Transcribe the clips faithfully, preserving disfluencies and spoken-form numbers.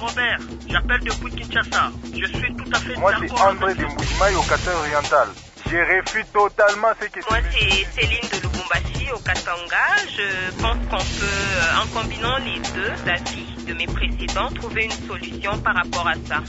Robert, j'appelle depuis Kinshasa. Je suis tout à fait Moi, d'accord. Moi, c'est André de Moujimaï au Katanga oriental. Je refuse totalement ce que... Moi, c'est Céline de Lubumbashi au Katanga. Je pense qu'on peut, en combinant les deux avis de mes précédents, trouver une solution par rapport à ça.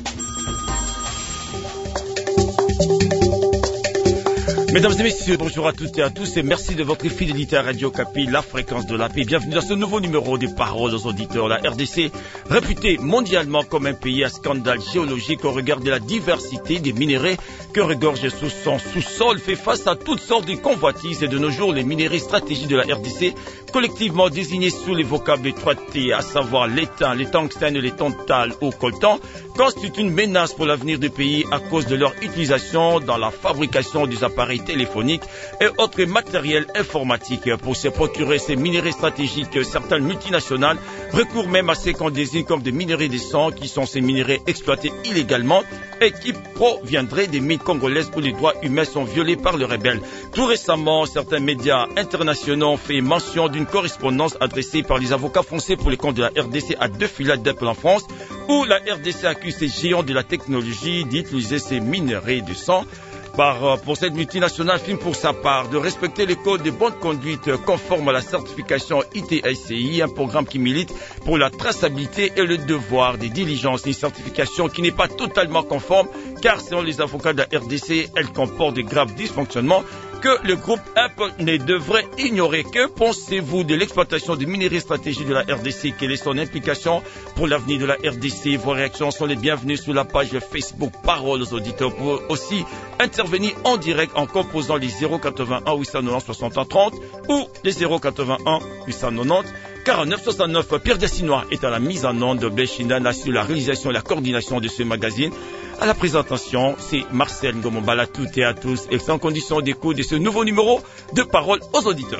Mesdames et messieurs, bonjour à toutes et à tous et merci de votre fidélité à Radio Kapi, la fréquence de la paix. Bienvenue dans ce nouveau numéro des paroles aux auditeurs. La R D C, réputée mondialement comme un pays à scandale géologique au regard de la diversité des minéraux que regorge sous son sous-sol, fait face à toutes sortes de convoitises et de nos jours, les minéraux stratégiques de la R D C, collectivement désignés sous les vocables de trois T, à savoir l'étain, les tungstènes, les tantales ou coltan, constituent une menace pour l'avenir du pays à cause de leur utilisation dans la fabrication des appareils téléphoniques et autres matériels informatiques. Pour se procurer ces minéraux stratégiques, certaines multinationales recourent même à ce qu'on désigne comme des minéraux de sang, qui sont ces minéraux exploités illégalement et qui proviendraient des mines congolaises où les droits humains sont violés par les rebelles. Tout récemment, certains médias internationaux ont fait mention d'une correspondance adressée par les avocats français pour les comptes de la R D C à deux filiales d'Apple en France, où la R D C accuse ces géants de la technologie d'utiliser ces minéraux de sang. Par, pour cette multinationale, filme pour sa part de respecter les codes de bonne conduite conformes à la certification I T S C I, un programme qui milite pour la traçabilité et le devoir des diligences. Une certification qui n'est pas totalement conforme, car selon les avocats de la R D C, elle comporte de graves dysfonctionnements que le groupe Apple ne devrait ignorer. Que pensez-vous de l'exploitation des minéraux stratégiques de la R D C? Quelle est son implication pour l'avenir de la R D C? Vos réactions sont les bienvenues sur la page Facebook Paroles aux auditeurs. Pour aussi intervenir en direct en composant les zéro quatre-vingt-un huit cent quatre-vingt-dix soixante trente ou les zéro quatre-vingt-un huit cent quatre-vingt-dix quarante-neuf soixante-neuf. Pierre Dessinois est à la mise en onde de Béchindana sur la réalisation et la coordination de ce magazine. À la présentation, c'est Marcel Ngomombala, à toutes et à tous, et sans condition d'écoute de ce nouveau numéro de Paroles aux auditeurs.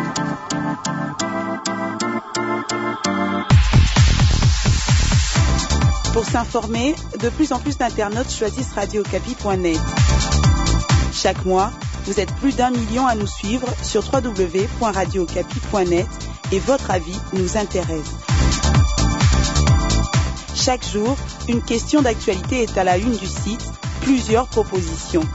Pour s'informer, de plus en plus d'internautes choisissent radio kapi point net. Chaque mois, vous êtes plus d'un million à nous suivre sur w w w point radio kapi point net et votre avis nous intéresse. Chaque jour, une question d'actualité est à la une du site, plusieurs propositions.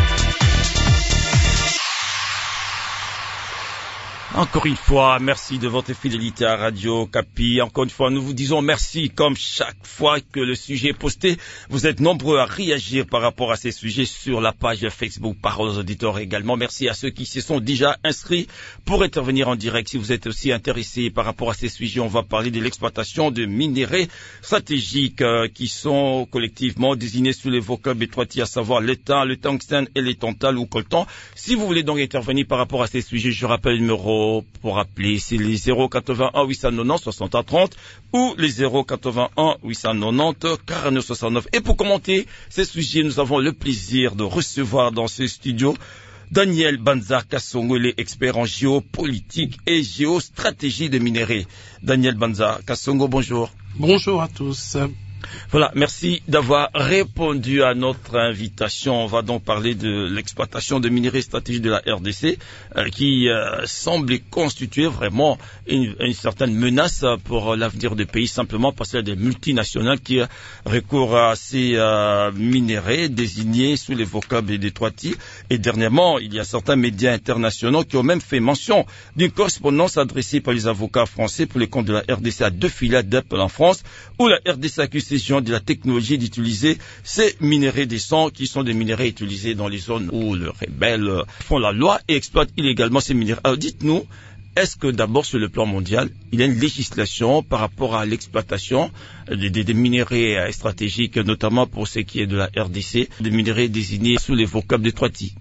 Encore une fois, merci de votre fidélité à Radio Kapi. Encore une fois, nous vous disons merci. Comme chaque fois que le sujet est posté, vous êtes nombreux à réagir par rapport à ces sujets sur la page Facebook Paroles aux auditeurs également. Merci à ceux qui se sont déjà inscrits pour intervenir en direct. Si vous êtes aussi intéressés par rapport à ces sujets, on va parler de l'exploitation de minéraux stratégiques euh, qui sont collectivement désignés sous les vocables étroitis, à savoir l'étain, le tungstène et les tantales ou coltan. Si vous voulez donc intervenir par rapport à ces sujets, je rappelle le numéro pour appeler, c'est les zéro quatre-vingt-un huit cent quatre-vingt-dix soixante trente ou les zéro quatre-vingt-un huit cent quatre-vingt-dix quarante-neuf soixante-neuf. Et pour commenter ces sujets, nous avons le plaisir de recevoir dans ce studio Daniel Banza Kassongo, il est expert en géopolitique et géostratégie de minéraux. Daniel Banza Kassongo, bonjour. Bonjour à tous. Voilà, merci d'avoir répondu à notre invitation. On va donc parler de l'exploitation de minéraux stratégiques de la R D C euh, qui euh, semble constituer vraiment une, une certaine menace pour l'avenir du pays, simplement parce qu'il y a des multinationales qui euh, recourent à ces euh, minéraux désignés sous les vocables des trois T. Et dernièrement, il y a certains médias internationaux qui ont même fait mention d'une correspondance adressée par les avocats français pour les comptes de la R D C à deux filiales d'Apple en France, où la R D C accuse ces gens de la technologie d'utiliser ces minéraux de sang, qui sont des minéraux utilisés dans les zones où les rebelles font la loi et exploitent illégalement ces minéraux. Alors dites-nous, est-ce que d'abord sur le plan mondial, il y a une législation par rapport à l'exploitation des, des, des minéraux stratégiques, notamment pour ce qui est de la R D C, des minéraux désignés sous les vocables des trois T?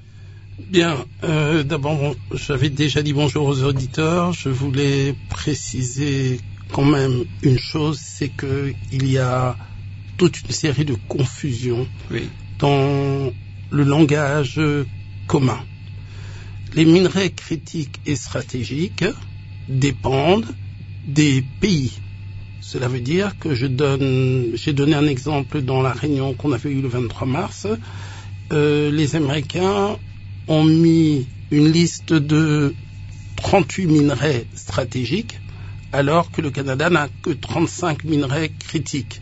Bien, euh, d'abord, j'avais déjà dit bonjour aux auditeurs. Je voulais préciser quand même une chose, c'est que il y a toute une série de confusions oui. dans le langage commun. Les minerais critiques et stratégiques dépendent des pays. Cela veut dire que je donne, j'ai donné un exemple dans la réunion qu'on avait eue le vingt-trois mars. Euh, les Américains ont mis une liste de trente-huit minerais stratégiques alors que le Canada n'a que trente-cinq minerais critiques.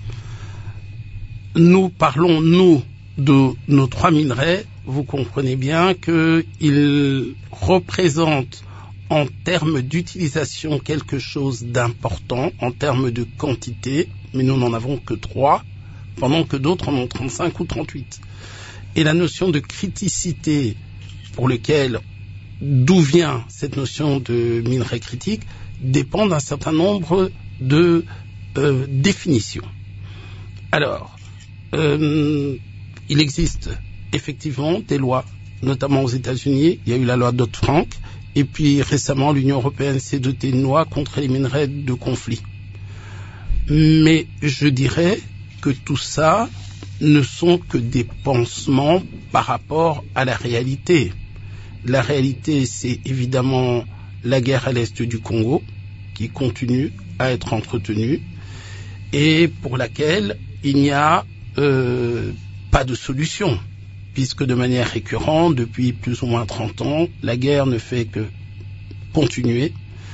Nous parlons, nous, de nos trois minerais. Vous comprenez bien qu'ils représentent en termes d'utilisation quelque chose d'important, en termes de quantité, mais nous n'en avons que trois, pendant que d'autres en ont trente-cinq ou trente-huit. Et la notion de criticité, pour lequel, d'où vient cette notion de minerai critique, dépend d'un certain nombre de euh, définitions. Alors, euh, il existe effectivement des lois, notamment aux États-Unis. Il y a eu la loi Dodd-Frank, et puis récemment l'Union européenne s'est dotée d'une loi contre les minerais de conflit. Mais je dirais que tout ça ne sont que des pansements par rapport à la réalité. La réalité, c'est évidemment la guerre à l'est du Congo, qui continue à être entretenue, et pour laquelle il n'y a euh, pas de solution, puisque de manière récurrente, depuis plus ou moins trente ans, la guerre ne fait que continuer,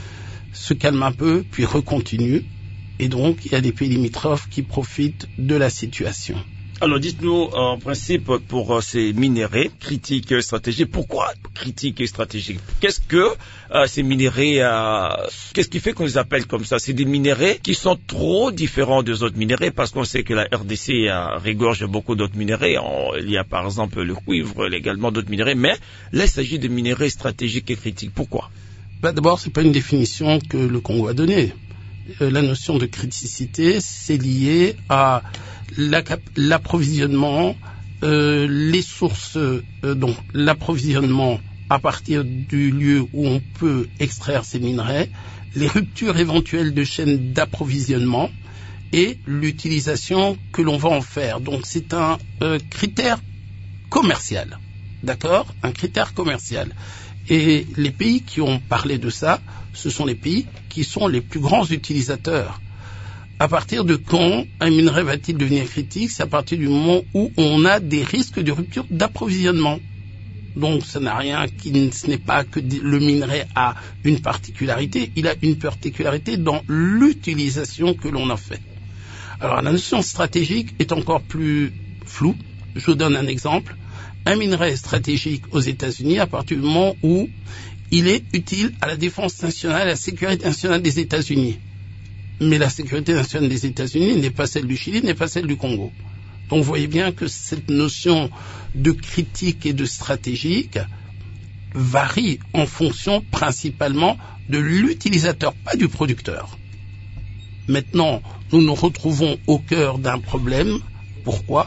se calme un peu, puis recontinue, et donc il y a des pays limitrophes qui profitent de la situation. Alors dites-nous, en principe, pour euh, ces minéraux critiques et stratégiques, pourquoi critiques et stratégiques? Qu'est-ce que euh, ces minéraux, euh, qu'est-ce qui fait qu'on les appelle comme ça? C'est des minéraux qui sont trop différents des autres minéraux, parce qu'on sait que la R D C euh, regorge beaucoup d'autres minéraux. Il y a par exemple le cuivre, également d'autres minéraux, mais là il s'agit de minéraux stratégiques et critiques. Pourquoi? Bah, d'abord, c'est pas une définition que le Congo a donnée. Euh, la notion de criticité, c'est lié à La, l'approvisionnement, euh, les sources, euh, donc l'approvisionnement à partir du lieu où on peut extraire ces minerais, les ruptures éventuelles de chaînes d'approvisionnement et l'utilisation que l'on va en faire. Donc c'est un euh, critère commercial, d'accord ? Un critère commercial. Et les pays qui ont parlé de ça, ce sont les pays qui sont les plus grands utilisateurs. À partir de quand un minerai va-t-il devenir critique? C'est à partir du moment où on a des risques de rupture d'approvisionnement. Donc ça n'a rien, qui, ce n'est pas que le minerai a une particularité, il a une particularité dans l'utilisation que l'on en fait. Alors la notion stratégique est encore plus floue. Je vous donne un exemple. Un minerai stratégique aux États-Unis à partir du moment où il est utile à la défense nationale, à la sécurité nationale des États-Unis. Mais la sécurité nationale des États-Unis n'est pas celle du Chili, n'est pas celle du Congo. Donc vous voyez bien que cette notion de critique et de stratégique varie en fonction principalement de l'utilisateur, pas du producteur. Maintenant, nous nous retrouvons au cœur d'un problème. Pourquoi ?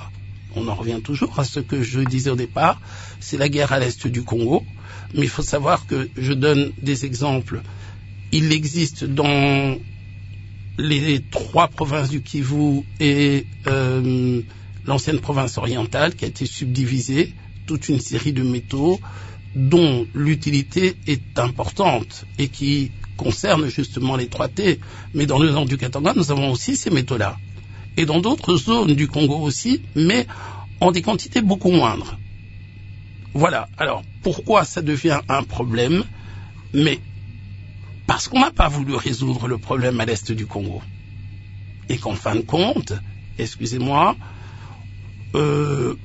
On en revient toujours à ce que je disais au départ, c'est la guerre à l'est du Congo. Mais il faut savoir que je donne des exemples. Il existe dans les trois provinces du Kivu et euh, l'ancienne province orientale qui a été subdivisée, toute une série de métaux dont l'utilité est importante et qui concerne justement les trois T. Mais dans le nord du Katanga, nous avons aussi ces métaux-là. Et dans d'autres zones du Congo aussi, mais en des quantités beaucoup moindres. Voilà. Alors, pourquoi ça devient un problème? Mais parce qu'on n'a pas voulu résoudre le problème à l'est du Congo. Et qu'en fin de compte, excusez-moi, euh,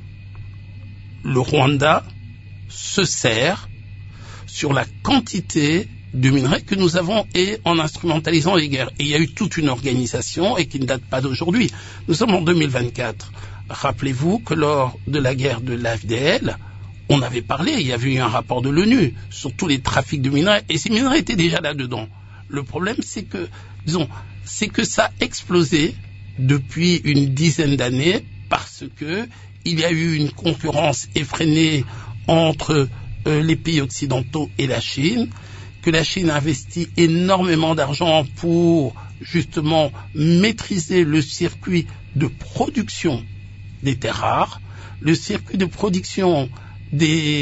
le Rwanda se sert sur la quantité de minerais que nous avons et en instrumentalisant les guerres. Et il y a eu toute une organisation et qui ne date pas d'aujourd'hui. Nous sommes en deux mille vingt-quatre. Rappelez-vous que lors de la guerre de l'A F D L, on avait parlé, il y avait eu un rapport de l'ONU sur tous les trafics de minerais, et ces minerais étaient déjà là-dedans. Le problème, c'est que, disons, c'est que ça a explosé depuis une dizaine d'années parce que il y a eu une concurrence effrénée entre euh, les pays occidentaux et la Chine, que la Chine a investi énormément d'argent pour justement maîtriser le circuit de production des terres rares, le circuit de production des,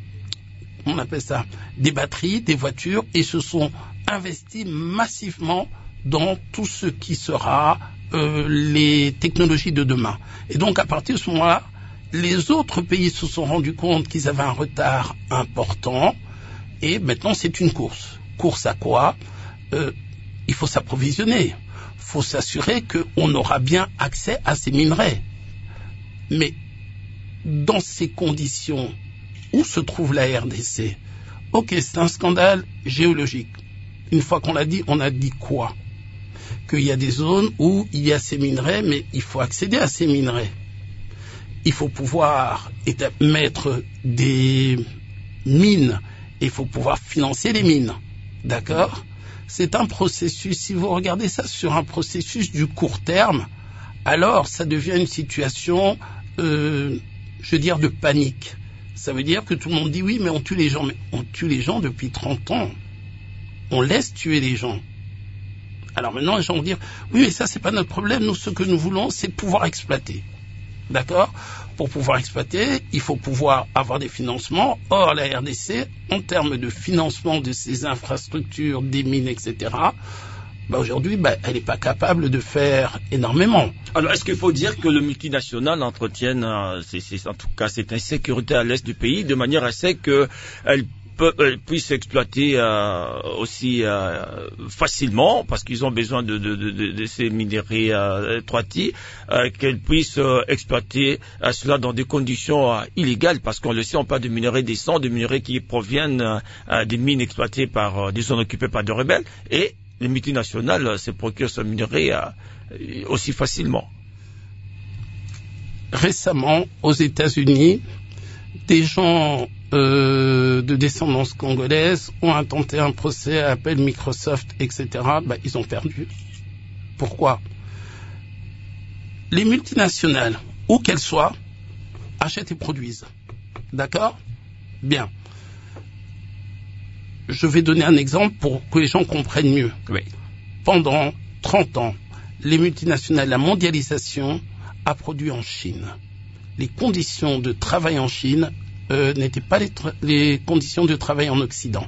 on appelle ça, des batteries, des voitures, et se sont investis massivement dans tout ce qui sera euh, les technologies de demain. Et donc à partir de ce moment-là, les autres pays se sont rendus compte qu'ils avaient un retard important, et maintenant c'est une course. Course à quoi ? euh, il faut s'approvisionner. Il faut s'assurer qu'on aura bien accès à ces minerais. Mais dans ces conditions, où se trouve la R D C? Ok, c'est un scandale géologique. Une fois qu'on l'a dit, on a dit quoi? Qu'il y a des zones où il y a ces minerais, mais il faut accéder à ces minerais. Il faut pouvoir mettre des mines et il faut pouvoir financer les mines. D'accord? C'est un processus, si vous regardez ça sur un processus du court terme, alors ça devient une situation, euh, je veux dire, de panique. Ça veut dire que tout le monde dit oui, mais on tue les gens. Mais on tue les gens depuis trente ans. On laisse tuer les gens. Alors maintenant, les gens vont dire, oui, mais ça, c'est pas notre problème. Nous, ce que nous voulons, c'est pouvoir exploiter. D'accord? Pour pouvoir exploiter, il faut pouvoir avoir des financements. Or, la R D C, en termes de financement de ces infrastructures, des mines, et cetera, bah aujourd'hui, bah, elle n'est pas capable de faire énormément. Alors, est-ce qu'il faut dire que le multinational entretienne, euh, c'est, c'est, en tout cas, cette insécurité à l'est du pays, de manière à ce qu'elle Euh, puissent exploiter euh, aussi euh, facilement, parce qu'ils ont besoin de, de, de, de ces minerais euh, troitis, euh, qu'elles puissent euh, exploiter euh, cela dans des conditions euh, illégales, parce qu'on le sait, on parle de minerais décents, de minerais qui proviennent euh, des mines exploitées par euh, des zones occupées par des rebelles, et les multinationales euh, se procurent ce minerai euh, aussi facilement. Récemment, aux États-Unis, des gens euh, de descendance congolaise ont intenté un procès à appel Microsoft, et cetera. Bah, ils ont perdu. Pourquoi? Les multinationales, où qu'elles soient, achètent et produisent. D'accord? Bien. Je vais donner un exemple pour que les gens comprennent mieux. Oui. Pendant trente ans, les multinationales, la mondialisation a produit en Chine. Les conditions de travail en Chine euh, n'étaient pas les, tra- les conditions de travail en Occident.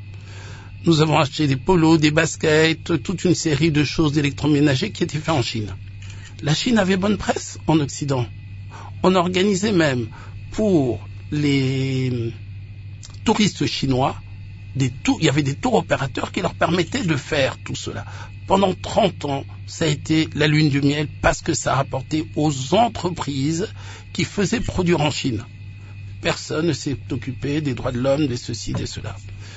Nous avons acheté des polos, des baskets, toute une série de choses d'électroménager qui étaient faites en Chine. La Chine avait bonne presse en Occident. On organisait même pour les touristes chinois, des tours, il y avait des tours opérateurs qui leur permettaient de faire tout cela. Pendant trente ans, ça a été la lune de miel parce que ça rapportait aux entreprises qui faisaient produire en Chine. Personne ne s'est occupé des droits de l'homme, des ceci, des cela.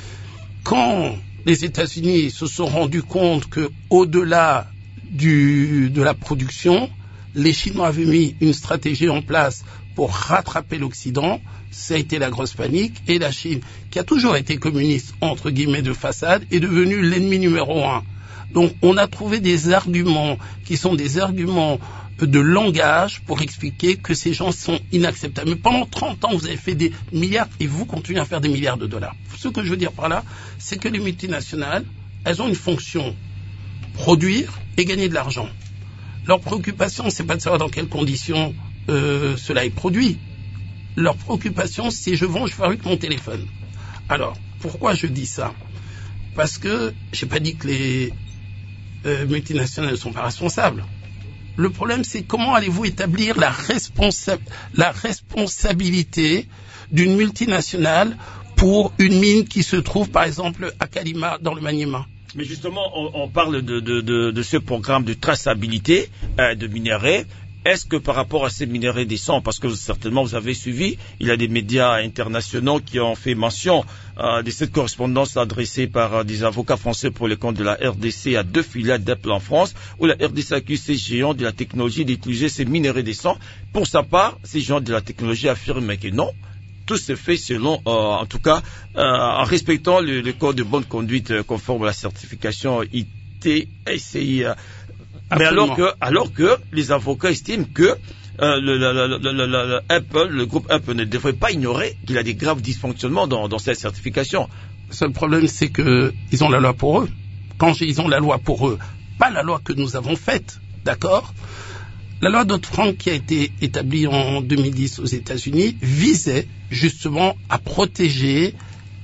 Quand les États-Unis se sont rendus compte que, au-delà du, de la production, les Chinois avaient mis une stratégie en place pour rattraper l'Occident, ça a été la grosse panique, et la Chine, qui a toujours été communiste, entre guillemets, de façade, est devenue l'ennemi numéro un. Donc, on a trouvé des arguments qui sont des arguments de langage pour expliquer que ces gens sont inacceptables. Mais pendant trente ans, vous avez fait des milliards et vous continuez à faire des milliards de dollars. Ce que je veux dire par là, c'est que les multinationales, elles ont une fonction, produire et gagner de l'argent. Leur préoccupation, c'est pas de savoir dans quelles conditions euh, cela est produit. Leur préoccupation, c'est je vends, je fabrique mon téléphone. Alors, pourquoi je dis ça? Parce que j'ai pas dit que les euh, multinationales ne sont pas responsables. Le problème, c'est comment allez-vous établir la, responsa- la responsabilité d'une multinationale pour une mine qui se trouve, par exemple, à Kalima, dans le Maniema. Mais justement, on, on parle de, de, de, de ce programme de traçabilité euh, de minerais. Est-ce que par rapport à ces minerais décents, parce que certainement vous avez suivi, il y a des médias internationaux qui ont fait mention euh, de cette correspondance adressée par euh, des avocats français pour le compte de la R D C à deux filiales d'Apple en France, où la R D C accuse ces géants de la technologie d'utiliser ces minerais décents. Pour sa part, ces géants de la technologie affirment que non, tout se fait selon, euh, en tout cas, euh, en respectant le, le code de bonne conduite euh, conforme à la certification I T S I. Euh, Mais alors que, alors que les avocats estiment que euh, le, le, le, le, le, le, Apple, le groupe Apple ne devrait pas ignorer qu'il a des graves dysfonctionnements dans, dans cette certification. Le seul problème, c'est que ils ont la loi pour eux. Quand ils ont la loi pour eux, pas la loi que nous avons faite, d'accord? La loi Dodd-Frank qui a été établie en deux mille dix aux États-Unis visait justement à protéger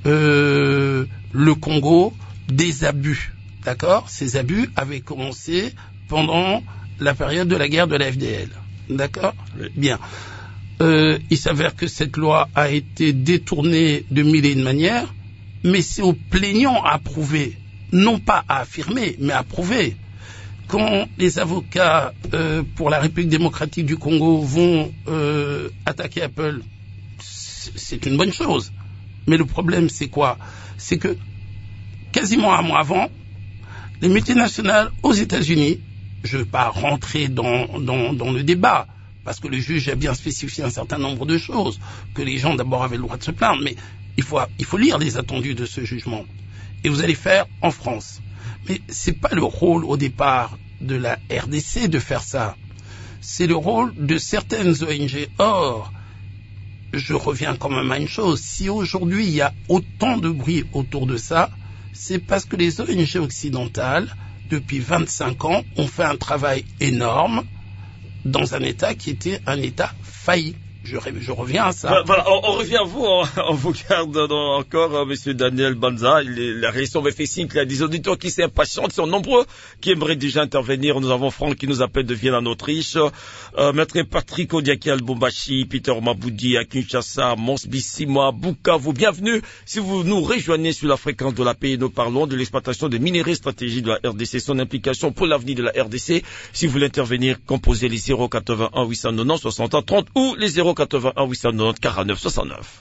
euh, le Congo des abus, d'accord? Ces abus avaient commencé pendant la période de la guerre de la F D L. D'accord? Oui. Bien. Euh, il s'avère que cette loi a été détournée de mille et une manières, mais c'est aux plaignants à prouver non pas à affirmer, mais à prouver. Quand les avocats euh, pour la République démocratique du Congo vont euh, attaquer Apple, c'est une bonne chose. Mais le problème, c'est quoi? C'est que quasiment un mois avant, les multinationales aux États-Unis, je ne veux pas rentrer dans, dans, dans le débat, parce que le juge a bien spécifié un certain nombre de choses, que les gens d'abord avaient le droit de se plaindre, mais il faut, il faut lire les attendus de ce jugement. Et vous allez faire en France. Mais c'est pas le rôle au départ de la R D C de faire ça. C'est le rôle de certaines O N G. Or, je reviens quand même à une chose. Si aujourd'hui il y a autant de bruit autour de ça, c'est parce que les O N G occidentales, depuis vingt-cinq ans, ont fait un travail énorme dans un État qui était un État failli. Je, je reviens à ça. Voilà, on, on revient à vous, on, on vous garde encore, euh, Monsieur Daniel Banza. Il, la réaction me fait signe qu'il y a des auditeurs qui s'impatientent, ils sont nombreux, qui aimeraient déjà intervenir. Nous avons Franck qui nous appelle de Vienne en Autriche, euh, Maître Patrick Odiaki à Lubumbashi, Peter Maboudi à Kinshasa, Mons Bissima, Bukavu. Bienvenue. Si vous nous rejoignez sur la fréquence de la paix, nous parlons de l'exploitation des minerais stratégiques de la R D C, son implication pour l'avenir de la R D C. Si vous voulez intervenir, composez les zéro quatre-vingt-un huit cent quatre-vingt-dix soixante trente ou les zéro quatre-vingt-un huit cent quatre-vingt-dix quarante-neuf soixante-neuf.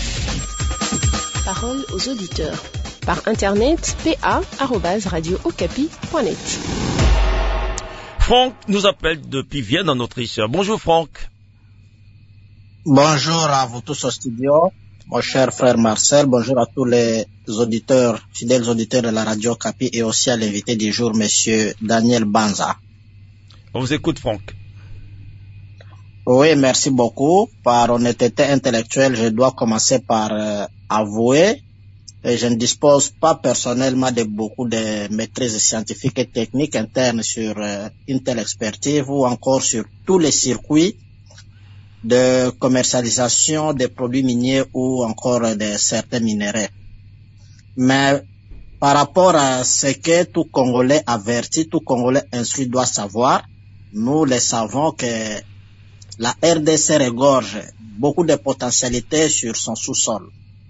Parole aux auditeurs. Par internet, pa arobase radio okapi point net. Franck nous appelle depuis Vienne en Autriche. Bonjour Franck. Bonjour à vous tous au studio, mon cher frère Marcel. Bonjour à tous les auditeurs, fidèles auditeurs de la radio Okapi et aussi à l'invité du jour, monsieur Daniel Banza. On vous écoute Franck. Oui, merci beaucoup. Par honnêteté intellectuelle, je dois commencer par euh, avouer et je ne dispose pas personnellement de beaucoup de maîtrise scientifique et technique interne sur euh, une telle expertise ou encore sur tous les circuits de commercialisation des produits miniers ou encore de certains minéraux. Mais par rapport à ce que tout Congolais averti, tout Congolais instruit doit savoir, nous le savons que la R D C regorge beaucoup de potentialités sur son sous-sol.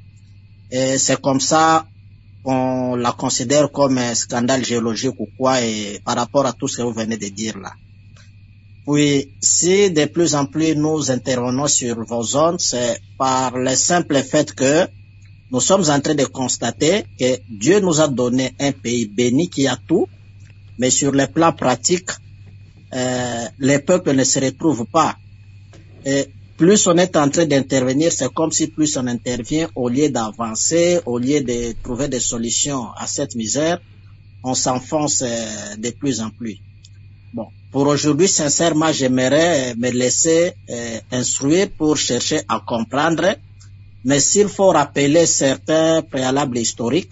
Et c'est comme ça qu'on la considère comme un scandale géologique ou quoi, et par rapport à tout ce que vous venez de dire là. Puis, si de plus en plus nous intervenons sur vos zones, c'est par le simple fait que nous sommes en train de constater que Dieu nous a donné un pays béni qui a tout, mais sur le plan pratique, euh, les peuples ne se retrouvent pas. Et plus on est en train d'intervenir, c'est comme si plus on intervient, au lieu d'avancer, au lieu de trouver des solutions à cette misère, on s'enfonce euh, de plus en plus. Bon, pour aujourd'hui, sincèrement, j'aimerais me laisser euh, instruire pour chercher à comprendre, mais s'il faut rappeler certains préalables historiques,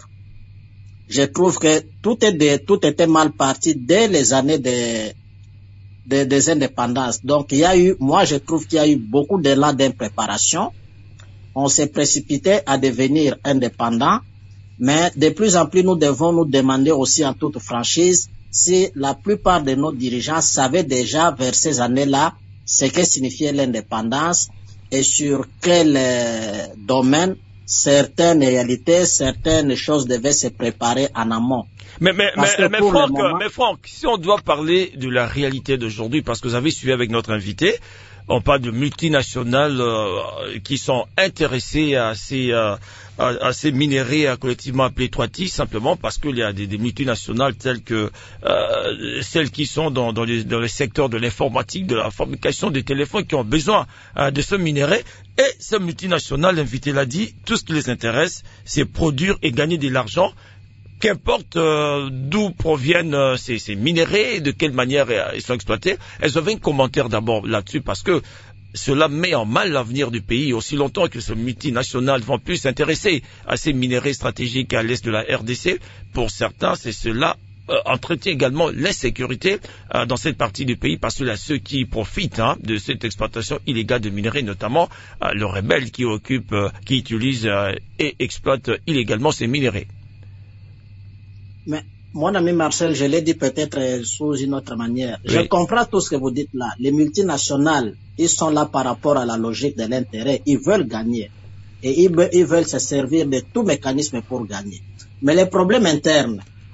je trouve que tout, est de, tout était mal parti dès les années de Des, des indépendances. Donc, il y a eu, moi, je trouve qu'il y a eu beaucoup d'élan d'impréparation. On s'est précipité à devenir indépendant, mais de plus en plus, nous devons nous demander aussi en toute franchise si la plupart de nos dirigeants savaient déjà vers ces années-là ce que signifiait l'indépendance et sur quel euh, domaine certaines réalités, certaines choses devaient se préparer en amont. Mais, mais, mais, mais, Franck, moment... mais Franck, si on doit parler de la réalité d'aujourd'hui, parce que vous avez suivi avec notre invité, on parle de multinationales euh, qui sont intéressées à ces, euh, à, à ces minéraux euh, collectivement appelés Toiti, simplement parce qu'il y a des, des multinationales telles que euh, celles qui sont dans, dans, les, dans les secteurs de l'informatique, de la fabrication des téléphones, qui ont besoin euh, de ce minerai. Et ces multinationales, l'invité l'a dit, tout ce qui les intéresse, c'est produire et gagner de l'argent. Qu'importe euh, d'où proviennent euh, ces, ces minéraux et de quelle manière euh, ils sont exploités. Elles avaient un commentaire d'abord là-dessus parce que cela met en mal l'avenir du pays. Aussi longtemps que ces multinationales vont plus s'intéresser à ces minéraux stratégiques à l'est de la R D C, pour certains, c'est cela euh, entretient également l'insécurité euh, dans cette partie du pays, parce que là, ceux qui profitent hein, de cette exploitation illégale de minerais, notamment euh, les rebelles qui occupent, euh, qui utilisent euh, et exploitent illégalement ces minéraux. Mais mon ami Marcel, je l'ai dit peut-être sous une autre manière. Oui. Je comprends tout ce que vous dites là. Les multinationales, ils sont là par rapport à la logique de l'intérêt. Ils veulent gagner. Et ils, ils veulent se servir de tout mécanisme pour gagner. Mais les problèmes internes,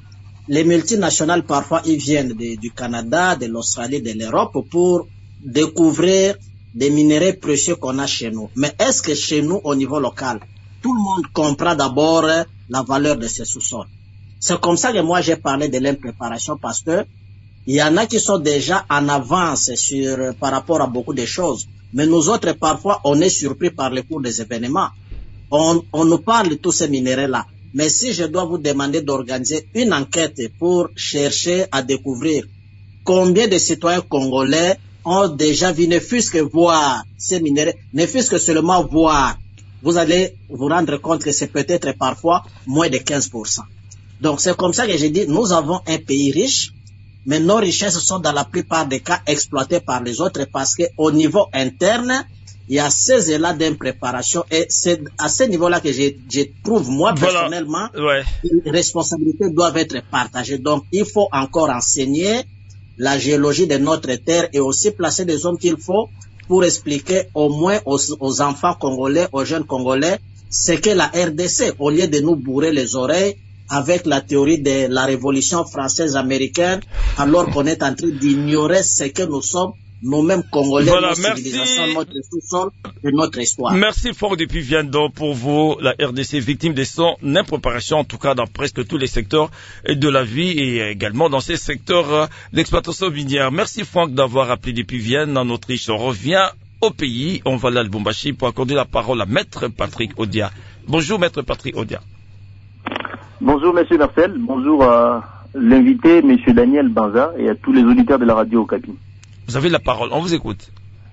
les multinationales, parfois, ils viennent de, du Canada, de l'Australie, de l'Europe pour découvrir des minéraux précieux qu'on a chez nous. Mais est-ce que chez nous, au niveau local, tout le monde comprend d'abord la valeur de ces sous-sols? C'est comme ça que moi j'ai parlé de l'impréparation, parce que il y en a qui sont déjà en avance sur, par rapport à beaucoup de choses. Mais nous autres, parfois, on est surpris par le cours des événements. On, on nous parle de tous ces minéraux-là. Mais si je dois vous demander d'organiser une enquête pour chercher à découvrir combien de citoyens congolais ont déjà vu, ne fût-ce que voir ces minéraux, ne fût-ce que seulement voir, vous allez vous rendre compte que c'est peut-être parfois moins de quinze pour cent. Donc c'est comme ça que j'ai dit, nous avons un pays riche, mais nos richesses sont dans la plupart des cas exploitées par les autres, parce qu'au niveau interne, il y a ces élans d'impréparation, et c'est à ce niveau-là que je, je trouve, moi, voilà. personnellement, ouais. les responsabilités doivent être partagées. Donc, il faut encore enseigner la géologie de notre terre et aussi placer des hommes qu'il faut pour expliquer au moins aux, aux enfants congolais, aux jeunes congolais, ce qu'est la R D C, au lieu de nous bourrer les oreilles avec la théorie de la révolution française américaine, alors qu'on est en train d'ignorer ce que nous sommes, nous-mêmes Congolais, voilà, notre merci. civilisation, notre sous-sol et notre histoire. Merci fort depuis Viendo pour vous, la R D C, victime de son impréparation, en tout cas dans presque tous les secteurs de la vie et également dans ces secteurs d'exploitation minière. Merci Franck d'avoir appelé depuis Vienne en Autriche. On revient au pays, on va là à Lubumbashi pour accorder la parole à Maître Patrick Odia. Bonjour Maître Patrick Odia. Bonjour Monsieur Marcel, bonjour à l'invité Monsieur Daniel Banza et à tous les auditeurs de la radio Okapi. Vous avez la parole, on vous écoute.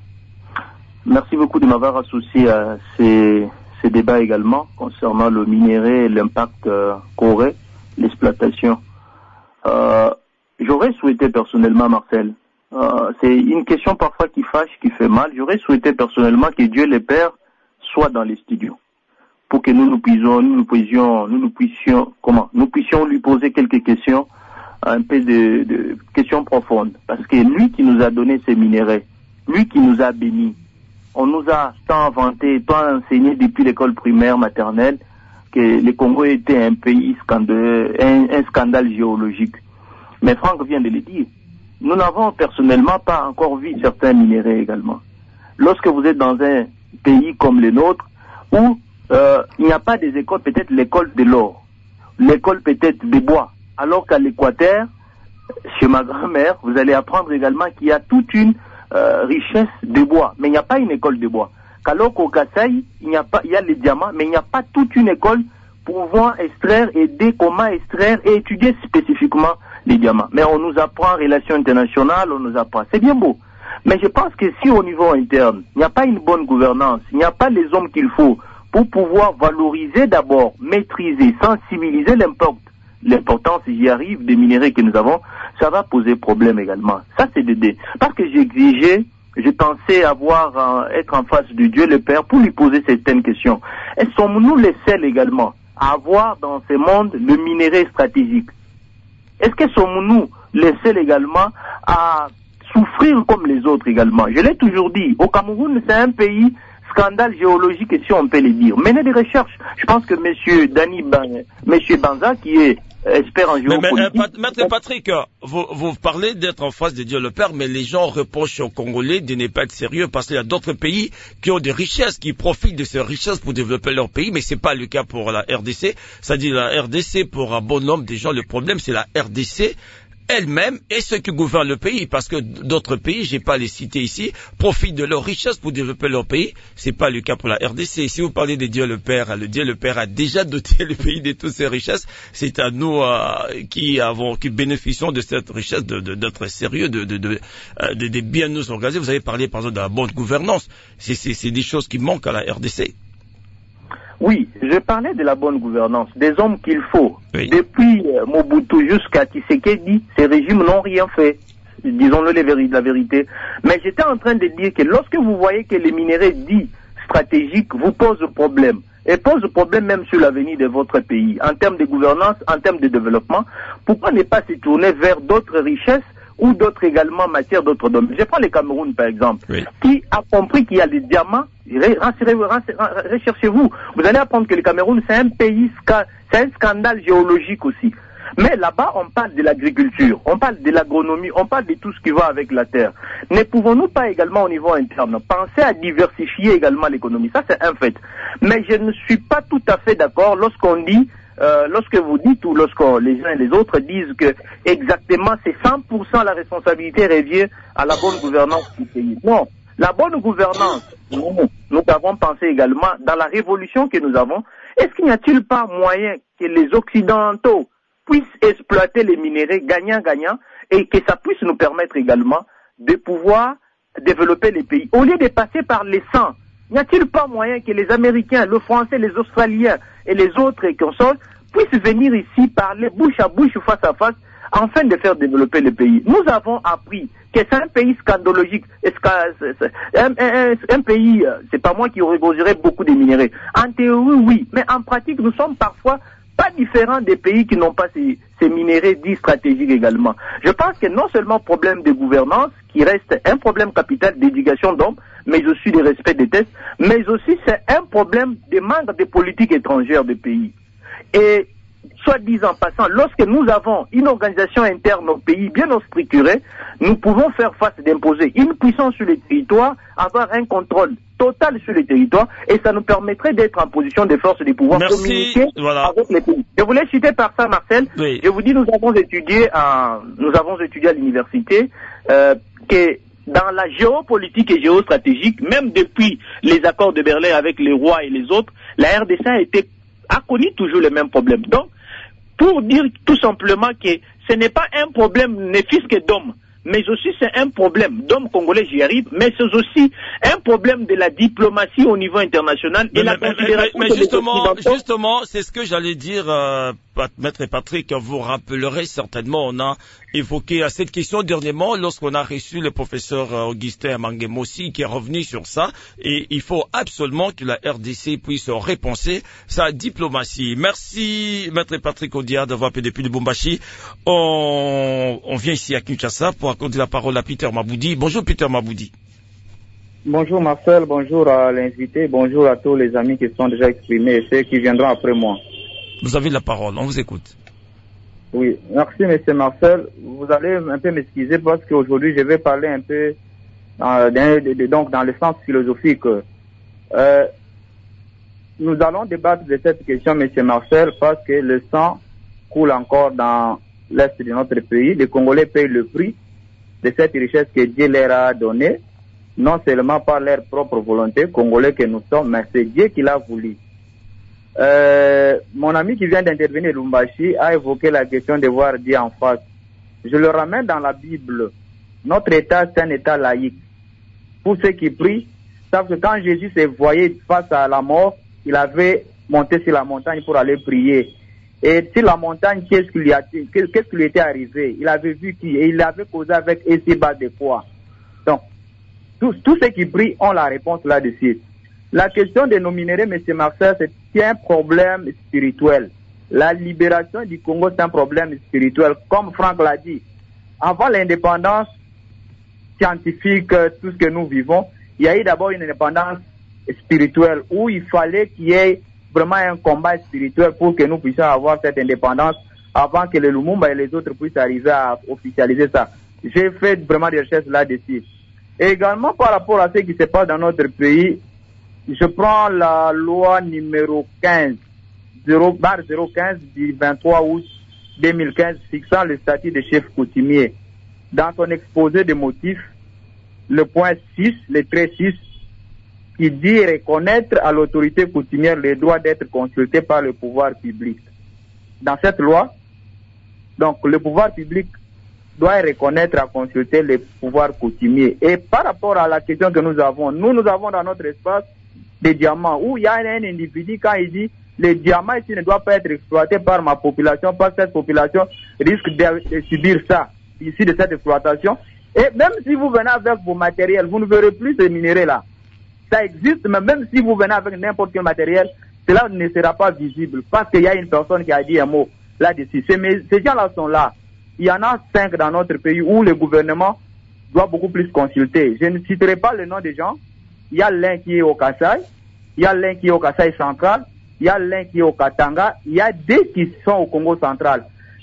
Merci beaucoup de m'avoir associé à ces, ces débats également concernant le minerai et l'impact euh, qu'aurait l'exploitation. Euh, j'aurais souhaité personnellement, Marcel, euh, c'est une question parfois qui fâche, qui fait mal, j'aurais souhaité personnellement que Dieu le Père soit dans les studios, pour que nous nous puissions, nous nous puissions, nous nous puissions, comment, nous puissions lui poser quelques questions, un peu de, de questions profondes. Parce que lui qui nous a donné ces minéraux, lui qui nous a bénis, on nous a tant inventé, tant enseigné depuis l'école primaire, maternelle, que le Congo était un pays scandaleux, un, un scandale géologique. Mais Franck vient de le dire. Nous n'avons personnellement pas encore vu certains minéraux également. Lorsque vous êtes dans un pays comme le nôtre, où Euh, il n'y a pas des écoles, peut-être l'école de l'or, l'école peut-être des bois, alors qu'à l'Équateur, chez ma grand-mère, vous allez apprendre également qu'il y a toute une euh, richesse de bois, mais il n'y a pas une école de bois. Alors qu'au Kasaï, il n'y a pas, il y a les diamants, mais il n'y a pas toute une école pour pouvoir extraire, aider comment extraire et étudier spécifiquement les diamants. Mais on nous apprend relations internationales, on nous apprend, c'est bien beau. Mais je pense que si au niveau interne, il n'y a pas une bonne gouvernance, il n'y a pas les hommes qu'il faut pour pouvoir valoriser d'abord, maîtriser, sensibiliser l'impact, l'importance, j'y arrive, des minéraux que nous avons, ça va poser problème également. Ça, c'est d'aider. Parce que j'exigeais, je pensais avoir, euh, être en face de Dieu le Père pour lui poser certaines questions. Et sommes-nous les seuls également à avoir dans ce monde le minerai stratégique? Est-ce que sommes-nous les seuls également à souffrir comme les autres également? Je l'ai toujours dit, au Cameroun, c'est un pays scandale géologique, si on peut le dire. Menez des recherches. Je pense que monsieur Dani Ban, monsieur Banza, qui est expert en géopolitique... Mais, mais euh, Maître Patrick, vous, vous parlez d'être en face de Dieu le Père, mais les gens reprochent aux Congolais de ne pas être sérieux parce qu'il y a d'autres pays qui ont des richesses, qui profitent de ces richesses pour développer leur pays, mais c'est pas le cas pour la R D C. C'est-à-dire la R D C, pour un bon nombre des gens, le problème c'est la R D C elle-même et ceux qui gouvernent le pays, parce que d'autres pays, j'ai pas les cités ici, profitent de leur richesse pour développer leur pays. C'est pas le cas pour la R D C. Si vous parlez de Dieu le Père, le Dieu le Père a déjà doté le pays de toutes ces richesses. C'est à nous euh, qui avons, qui bénéficions de cette richesse, de, de, d'être sérieux, de, de, de, euh, de, de bien nous organiser. Vous avez parlé par exemple de la bonne gouvernance. C'est, c'est, c'est des choses qui manquent à la R D C. Oui, je parlais de la bonne gouvernance, des hommes qu'il faut. Oui. Depuis euh, Mobutu jusqu'à Tshisekedi, ces régimes n'ont rien fait. Disons-le la vérité. Mais j'étais en train de dire que lorsque vous voyez que les minéraux dits stratégiques vous posent problème, et posent problème même sur l'avenir de votre pays, en termes de gouvernance, en termes de développement, pourquoi ne pas se tourner vers d'autres richesses ou d'autres également matières d'autres domaines? Je prends le Cameroun par exemple, oui, qui a compris qu'il y a des diamants. Recherchez-vous. Vous allez apprendre que le Cameroun, c'est un pays, c'est un scandale géologique aussi. Mais là-bas, on parle de l'agriculture, on parle de l'agronomie, on parle de tout ce qui va avec la terre. Ne pouvons-nous pas également au niveau interne penser à diversifier également l'économie? Ça, c'est un fait. Mais je ne suis pas tout à fait d'accord lorsqu'on dit, euh, lorsque vous dites ou lorsque les uns et les autres disent que exactement c'est cent pour cent la responsabilité revient à la bonne gouvernance du pays. Non. La bonne gouvernance, nous, nous avons pensé également dans la révolution que nous avons, est-ce qu'il n'y a-t-il pas moyen que les Occidentaux puissent exploiter les minéraux gagnant-gagnant et que ça puisse nous permettre également de pouvoir développer les pays. Au lieu de passer par les sangs, n'y a-t-il pas moyen que les Américains, les Français, les Australiens et les autres consorts puissent venir ici parler bouche à bouche, face à face, afin de faire développer le pays? Nous avons appris que c'est un pays scandalogique, un, un, un pays, c'est pas moi qui regorgerai beaucoup de minéraux. En théorie, oui, mais en pratique, nous sommes parfois pas différents des pays qui n'ont pas ces, ces minéraux dits stratégiques également. Je pense que non seulement problème de gouvernance, qui reste un problème capital d'éducation d'hommes, mais aussi de respect des tests, mais aussi c'est un problème de manque de politique étrangère des pays. Et soit dit en passant, lorsque nous avons une organisation interne au pays bien structurée, nous pouvons faire face d'imposer une puissance sur les territoires, avoir un contrôle total sur les territoires, et ça nous permettrait d'être en position de force de pouvoir Merci. communiquer voilà. avec les pays. Je voulais citer par ça, Marcel. Oui. Je vous dis, nous avons étudié à, nous avons étudié à l'université euh, que dans la géopolitique et géostratégique, même depuis les accords de Berlin avec les rois et les autres, la R D C a été a connu toujours les mêmes problèmes. Donc, pour dire tout simplement que ce n'est pas un problème ne fût-ce que d'hommes, mais aussi c'est un problème d'hommes congolais, j'y arrive, mais c'est aussi un problème de la diplomatie au niveau international et mais, la mais, considération mais, mais, mais justement, justement, c'est ce que j'allais dire, euh, Maître Patrick, vous rappellerez certainement, on a évoqué à cette question dernièrement lorsqu'on a reçu le professeur Augustin Mangemossi qui est revenu sur ça, et il faut absolument que la R D C puisse repenser sa diplomatie. Merci Maître Patrick Odia d'avoir appelé depuis Lubumbashi. On, on vient ici à Kinshasa pour accorder la parole à Peter Maboudi. Bonjour Peter Maboudi. Bonjour Marcel, bonjour à l'invité, bonjour à tous les amis qui sont déjà exprimés et ceux qui viendront après moi. Vous avez la parole, on vous écoute. Oui, merci monsieur Marcel. Vous allez un peu m'excuser parce qu'aujourd'hui je vais parler un peu euh, dans, de, de, donc dans le sens philosophique. Euh, nous allons débattre de cette question, monsieur Marcel, parce que le sang coule encore dans l'est de notre pays. Les Congolais payent le prix de cette richesse que Dieu leur a donnée, non seulement par leur propre volonté, Congolais que nous sommes, mais c'est Dieu qui l'a voulu. Euh, mon ami qui vient d'intervenir, Lumbashi, a évoqué la question de voir Dieu en face. Je le ramène dans la Bible. Notre État, c'est un État laïque. Pour ceux qui prient, savent que quand Jésus s'est voyé face à la mort, il avait monté sur la montagne pour aller prier. Et sur la montagne, qu'est-ce qui lui, a, qu'est-ce qui lui était arrivé? Il avait vu qui? Et il avait causé avec Essiba de quoi? Donc, tous, tous ceux qui prient ont la réponse là-dessus. La question de nos minéraux, M. Marcel, c'est un problème spirituel. La libération du Congo, c'est un problème spirituel. Comme Franck l'a dit, avant l'indépendance scientifique, tout ce que nous vivons, il y a eu d'abord une indépendance spirituelle où il fallait qu'il y ait vraiment un combat spirituel pour que nous puissions avoir cette indépendance avant que le Lumumba et les autres puissent arriver à officialiser ça. J'ai fait vraiment des recherches là-dessus. Et également par rapport à ce qui se passe dans notre pays, je prends la loi numéro quinze, zéro quinze du vingt-trois août deux mille quinze fixant le statut de chef coutumier. Dans son exposé de motifs, le point six, le trait six, qui dit reconnaître à l'autorité coutumière le droit d'être consulté par le pouvoir public. Dans cette loi, donc le pouvoir public doit reconnaître à consulter le pouvoir coutumier. Et par rapport à la question que nous avons, nous, nous avons dans notre espace des diamants, où il y a un individu, quand il dit les diamants ici ne doivent pas être exploités par ma population, parce que cette population risque de, de subir ça, ici de cette exploitation. Et même si vous venez avec vos matériels, vous ne verrez plus ces minéraux-là. Ça existe, mais même si vous venez avec n'importe quel matériel, cela ne sera pas visible, parce qu'il y a une personne qui a dit un mot là-dessus. Ces, ces gens-là sont là. Il y en a cinq dans notre pays où le gouvernement doit beaucoup plus consulter. Je ne citerai pas le nom des gens. Il y a l'un qui est au Kasaï, il y a l'un qui est au Kasaï central, il y a l'un qui est au Katanga, il y a deux qui sont au Congo central.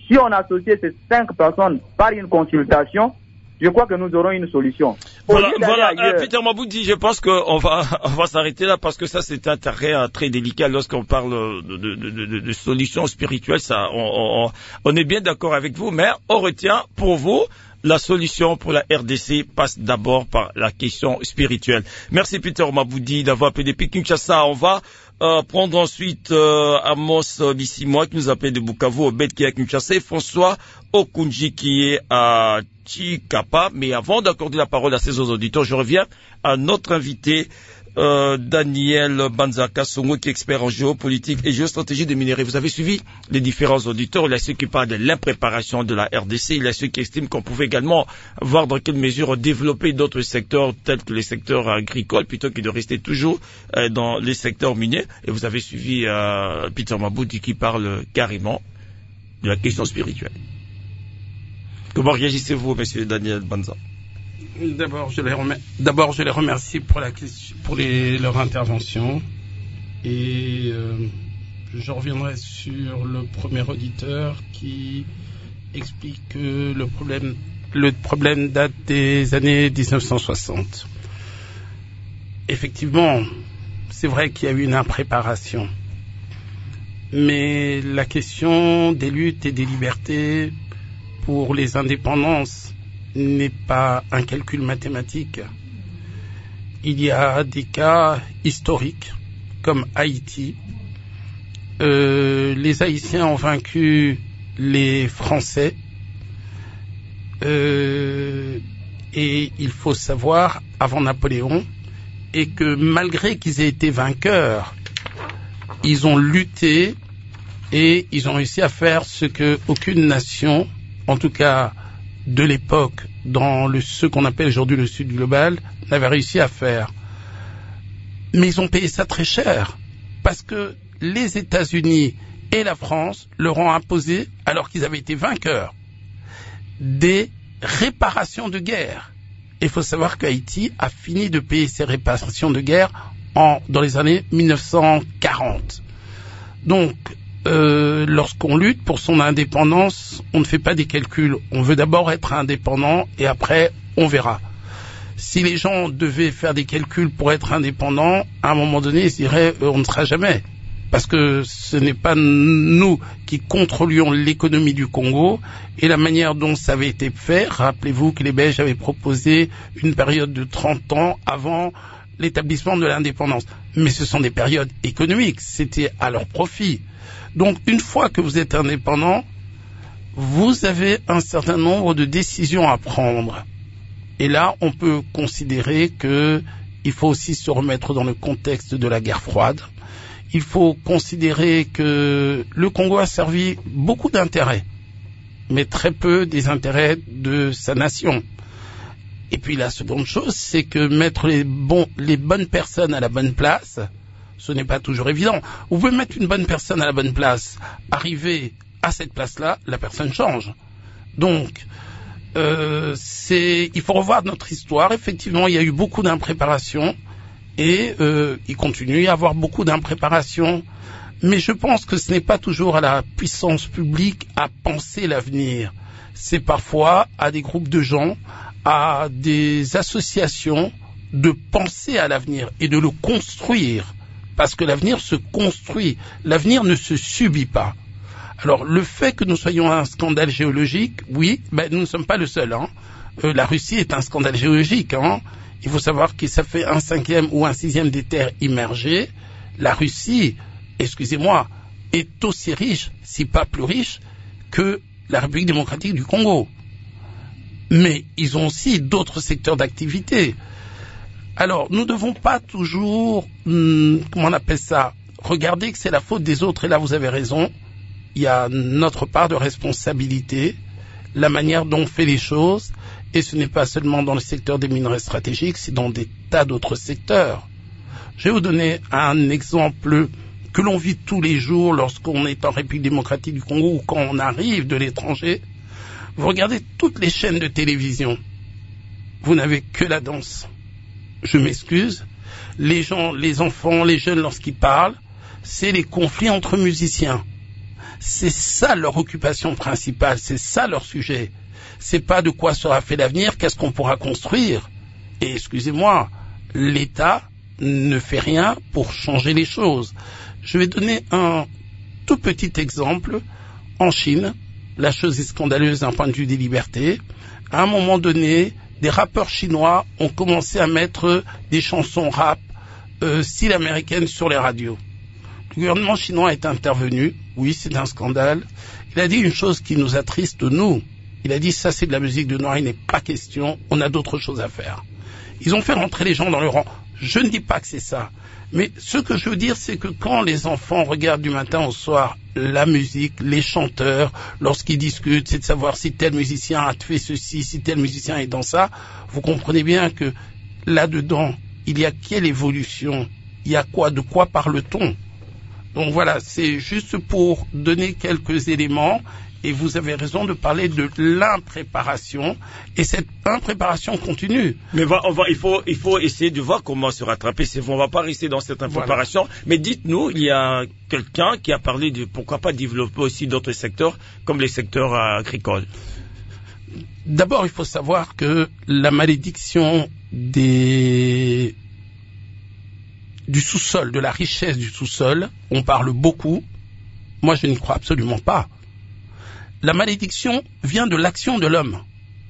Si on associe ces cinq personnes par une consultation, je crois que nous aurons une solution. Voilà, voilà. Euh, Peter Maboudi, je pense qu'on va, on va s'arrêter là parce que ça, c'est un terrain euh, très délicat lorsqu'on parle de, de, de, de, de solutions spirituelles. Ça, on, on, on est bien d'accord avec vous, mais on retient pour vous la solution pour la R D C passe d'abord par la question spirituelle. Merci Peter Maboudi d'avoir appelé depuis Kinshasa. On va euh, prendre ensuite euh, Amos Bissimois qui nous appelle de Bukavu, Obed qui est à Kinshasa et François Okunji qui est à Chikapa. Mais avant d'accorder la parole à ces autres auditeurs, je reviens à notre invité Euh, Daniel Banzaka Songo, qui est expert en géopolitique et géostratégie des minéraux. Vous avez suivi les différents auditeurs. Il y a ceux qui parlent de l'impréparation de la R D C. Il y a ceux qui estiment qu'on pouvait également voir dans quelle mesure développer d'autres secteurs tels que les secteurs agricoles plutôt que de rester toujours euh, dans les secteurs miniers. Et vous avez suivi euh, Peter Maboudi qui parle carrément de la question spirituelle. Comment réagissez-vous, monsieur Daniel Banza? D'abord, je les remercie, d'abord, je les remercie pour, la, pour les, leur intervention et euh, je reviendrai sur le premier auditeur qui explique que le problème, le problème date des années dix-neuf cent soixante. Effectivement, c'est vrai qu'il y a eu une impréparation, mais la question des luttes et des libertés pour les indépendances n'est pas un calcul mathématique. Il y a des cas historiques, comme Haïti. Euh, les Haïtiens ont vaincu les Français. Euh, et il faut savoir, avant Napoléon, et que malgré qu'ils aient été vainqueurs, ils ont lutté et ils ont réussi à faire ce que aucune nation, en tout cas de l'époque, dans le, ce qu'on appelle aujourd'hui le Sud global, n'avait réussi à faire. Mais ils ont payé ça très cher, parce que les États-Unis et la France leur ont imposé, alors qu'ils avaient été vainqueurs, des réparations de guerre. Il faut savoir qu'Haïti a fini de payer ses réparations de guerre en, dans les années mille neuf cent quarante. Donc, Euh, lorsqu'on lutte pour son indépendance, on ne fait pas des calculs. On veut d'abord être indépendant et après, on verra. Si les gens devaient faire des calculs pour être indépendants, à un moment donné, ils diraient euh, on ne sera jamais. Parce que ce n'est pas nous qui contrôlions l'économie du Congo et la manière dont ça avait été fait. Rappelez-vous que les Belges avaient proposé une période de trente ans avant l'établissement de l'indépendance. Mais ce sont des périodes économiques, c'était à leur profit. Donc, une fois que vous êtes indépendant, vous avez un certain nombre de décisions à prendre. Et là, on peut considérer qu'il faut aussi se remettre dans le contexte de la guerre froide. Il faut considérer que le Congo a servi beaucoup d'intérêts, mais très peu des intérêts de sa nation. Et puis la seconde chose, c'est que mettre les, bons, les bonnes personnes à la bonne place, ce n'est pas toujours évident. Vous pouvez mettre une bonne personne à la bonne place, arriver à cette place-là, la personne change. Donc, euh, c'est, il faut revoir notre histoire. Effectivement, il y a eu beaucoup d'impréparation et euh, il continue à y avoir beaucoup d'impréparation. Mais je pense que ce n'est pas toujours à la puissance publique à penser l'avenir. C'est parfois à des groupes de gens, à des associations de penser à l'avenir et de le construire. Parce que l'avenir se construit, l'avenir ne se subit pas. Alors, le fait que nous soyons un scandale géologique, oui, ben, nous ne sommes pas le seul. Hein. Euh, la Russie est un scandale géologique. Hein. Il faut savoir que ça fait un cinquième ou un sixième des terres immergées. La Russie, excusez-moi, est aussi riche, si pas plus riche, que la République démocratique du Congo. Mais ils ont aussi d'autres secteurs d'activité. Alors, nous ne devons pas toujours, hum, comment on appelle ça, regarder que c'est la faute des autres. Et là, vous avez raison, il y a notre part de responsabilité, la manière dont on fait les choses, et ce n'est pas seulement dans le secteur des minerais stratégiques, c'est dans des tas d'autres secteurs. Je vais vous donner un exemple que l'on vit tous les jours lorsqu'on est en République démocratique du Congo ou quand on arrive de l'étranger. Vous regardez toutes les chaînes de télévision, vous n'avez que la danse. Je m'excuse, les gens, les enfants, les jeunes, lorsqu'ils parlent, c'est les conflits entre musiciens. C'est ça leur occupation principale, c'est ça leur sujet. C'est pas de quoi sera fait l'avenir, qu'est-ce qu'on pourra construire. Et excusez-moi, l'État ne fait rien pour changer les choses. Je vais donner un tout petit exemple. En Chine, la chose est scandaleuse d'un point de vue des libertés. À un moment donné, des rappeurs chinois ont commencé à mettre des chansons rap euh, style américaine sur les radios. Le gouvernement chinois est intervenu. Oui, c'est un scandale. Il a dit une chose qui nous attriste, nous. Il a dit, ça c'est de la musique de noir, il n'est pas question, on a d'autres choses à faire. Ils ont fait rentrer les gens dans le rang. Je ne dis pas que c'est ça. Mais ce que je veux dire, c'est que quand les enfants regardent du matin au soir la musique, les chanteurs, lorsqu'ils discutent, c'est de savoir si tel musicien a fait ceci, si tel musicien est dans ça, vous comprenez bien que là-dedans, il y a quelle évolution? Il y a quoi? De quoi parle-t-on? Donc voilà, c'est juste pour donner quelques éléments. Et vous avez raison de parler de l'impréparation, et cette impréparation continue. Mais va, on va, il faut, il faut essayer de voir comment se rattraper. C'est, on va pas rester dans cette impréparation. Voilà. Mais dites-nous, il y a quelqu'un qui a parlé de pourquoi pas développer aussi d'autres secteurs, comme les secteurs agricoles. D'abord, il faut savoir que la malédiction des du sous-sol, de la richesse du sous-sol, on parle beaucoup. Moi, je n'y crois absolument pas. La malédiction vient de l'action de l'homme.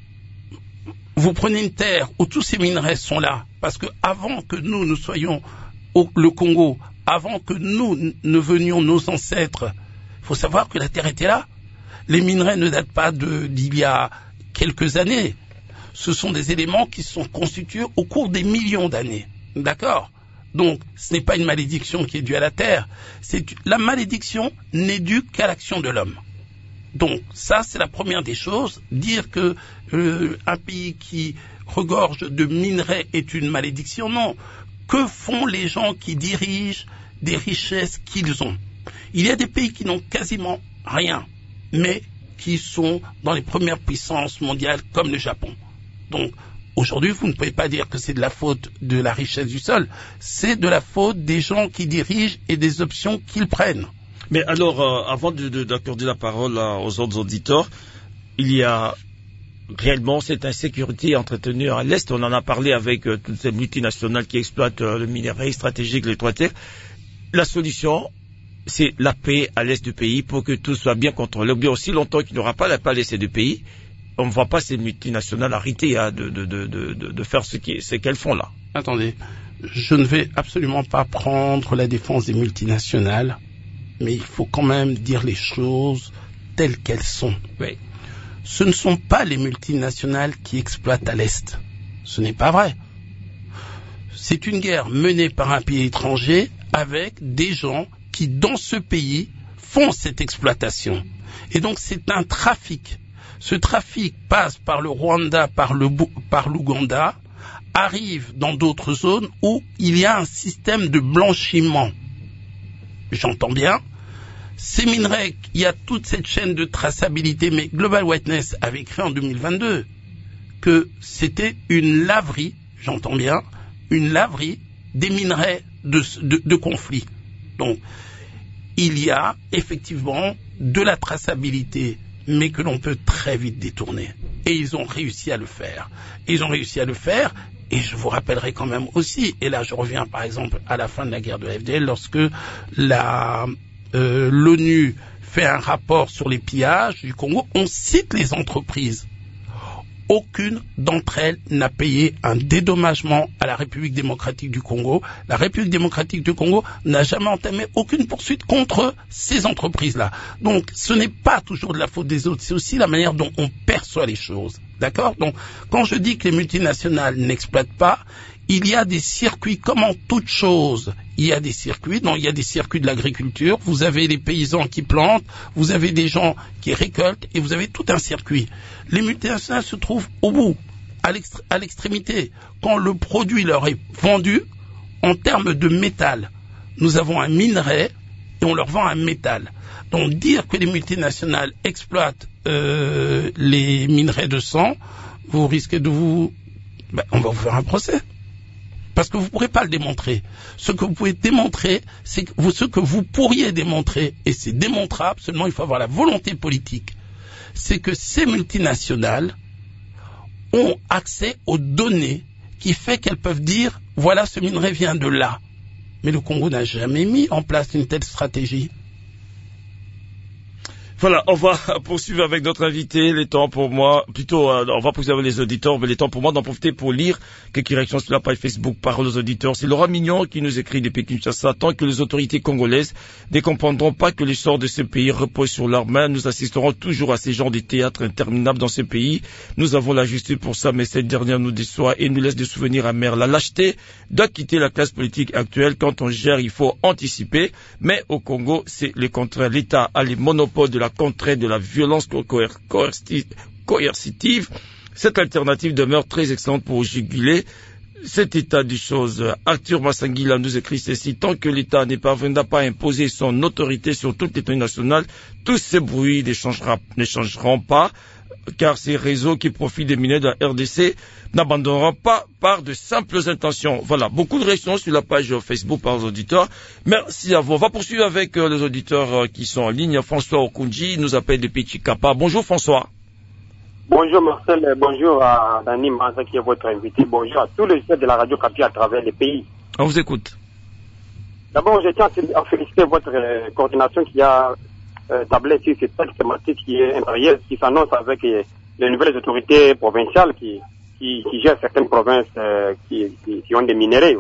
Vous prenez une terre où tous ces minerais sont là, parce que avant que nous, nous soyons au le Congo, avant que nous ne venions nos ancêtres, il faut savoir que la terre était là. Les minerais ne datent pas de, d'il y a quelques années. Ce sont des éléments qui sont constitués au cours des millions d'années. D'accord ? Donc, ce n'est pas une malédiction qui est due à la terre. C'est, la malédiction n'est due qu'à l'action de l'homme. Donc, ça, c'est la première des choses. Dire que euh, un pays qui regorge de minerais est une malédiction, non. Que font les gens qui dirigent des richesses qu'ils ont? Il y a des pays qui n'ont quasiment rien, mais qui sont dans les premières puissances mondiales, comme le Japon. Donc, aujourd'hui, vous ne pouvez pas dire que c'est de la faute de la richesse du sol. C'est de la faute des gens qui dirigent et des options qu'ils prennent. Mais alors, euh, avant de, de, d'accorder la parole à, aux autres auditeurs, il y a réellement cette insécurité entretenue à l'Est. On en a parlé avec euh, toutes ces multinationales qui exploitent euh, le minerai stratégique, les trois terres. La solution, c'est la paix à l'Est du pays pour que tout soit bien contrôlé. Bien aussi longtemps qu'il n'y aura pas la paix à l'Est du pays, on ne voit pas ces multinationales arrêter hein, de, de, de, de, de faire ce, qui, ce qu'elles font là. Attendez, je ne vais absolument pas prendre la défense des multinationales. Mais il faut quand même dire les choses telles qu'elles sont. Oui. Ce ne sont pas les multinationales qui exploitent à l'Est. Ce n'est pas vrai. C'est une guerre menée par un pays étranger avec des gens qui, dans ce pays, font cette exploitation. Et donc, c'est un trafic. Ce trafic passe par le Rwanda, par le, par l'Ouganda, arrive dans d'autres zones où il y a un système de blanchiment. J'entends bien. Ces minerais, il y a toute cette chaîne de traçabilité, mais Global Witness avait écrit en deux mille vingt-deux que c'était une laverie, j'entends bien, une laverie des minerais de, de, de conflit. Donc, il y a effectivement de la traçabilité, mais que l'on peut très vite détourner. Et ils ont réussi à le faire. Et ils ont réussi à le faire. Et je vous rappellerai quand même aussi, et là je reviens par exemple à la fin de la guerre de la F D L, lorsque la, euh, l'ONU fait un rapport sur les pillages du Congo, on cite les entreprises. Aucune d'entre elles n'a payé un dédommagement à la République démocratique du Congo. La République démocratique du Congo n'a jamais entamé aucune poursuite contre ces entreprises-là. Donc ce n'est pas toujours de la faute des autres, c'est aussi la manière dont on perçoit les choses. D'accord? Donc, quand je dis que les multinationales n'exploitent pas, il y a des circuits, comme en toute chose, il y a des circuits, donc il y a des circuits de l'agriculture, vous avez les paysans qui plantent, vous avez des gens qui récoltent, et vous avez tout un circuit. Les multinationales se trouvent au bout, à, l'extr- à l'extrémité. Quand le produit leur est vendu, en termes de métal, nous avons un minerai, et on leur vend un métal. Donc dire que les multinationales exploitent euh, les minerais de sang, vous risquez de vous... Ben, on va vous faire un procès. parce que vous ne pourrez pas le démontrer. Ce que vous pouvez démontrer, c'est que vous, ce que vous pourriez démontrer, et c'est démontrable, seulement il faut avoir la volonté politique, c'est que ces multinationales ont accès aux données qui fait qu'elles peuvent dire « voilà, ce minerai vient de là ». Mais le Congo n'a jamais mis en place une telle stratégie. Voilà, on va poursuivre avec notre invité. Les temps pour moi, plutôt, euh, on va poursuivre avec les auditeurs, mais les temps pour moi d'en profiter pour lire quelques réactions sur la page Facebook Parole aux auditeurs. C'est Laura Mignon qui nous écrit depuis Kinshasa. Tant que les autorités congolaises ne comprendront pas que l'essor de ce pays repose sur leurs mains, nous assisterons toujours à ces genres de théâtres interminables dans ce pays. Nous avons la justice pour ça, mais cette dernière nous déçoit et nous laisse des souvenirs amers. La lâcheté doit quitter la classe politique actuelle. Quand on gère, il faut anticiper. Mais au Congo, c'est le contraire. L'État a les monopoles de la contraire de la violence coercitive. Cette alternative demeure très excellente pour juguler cet état des choses. Arthur Massangila nous écrit ceci: tant que l'État ne parviendra pas à imposer son autorité sur toute l'économie nationale, tous ces bruits ne, changera, ne changeront pas, car ces réseaux qui profitent des mineurs de la R D C n'abandonneront pas par de simples intentions. Voilà, beaucoup de réactions sur la page Facebook par les auditeurs. Merci à vous. On va poursuivre avec euh, les auditeurs euh, qui sont en ligne. François Okunji nous appelle depuis Chikapa. Bonjour François. Bonjour Marcel, bonjour à Dani Manza qui est votre invité. Bonjour à tous les chefs de la radio Capi à travers les pays. On vous écoute. D'abord, je tiens à féliciter votre euh, coordination qui a euh, tablé sur cette thématique qui est impérieuse, qui s'annonce avec euh, les nouvelles autorités provinciales qui Qui, qui gèrent certaines provinces euh, qui, qui, qui ont des minéraux.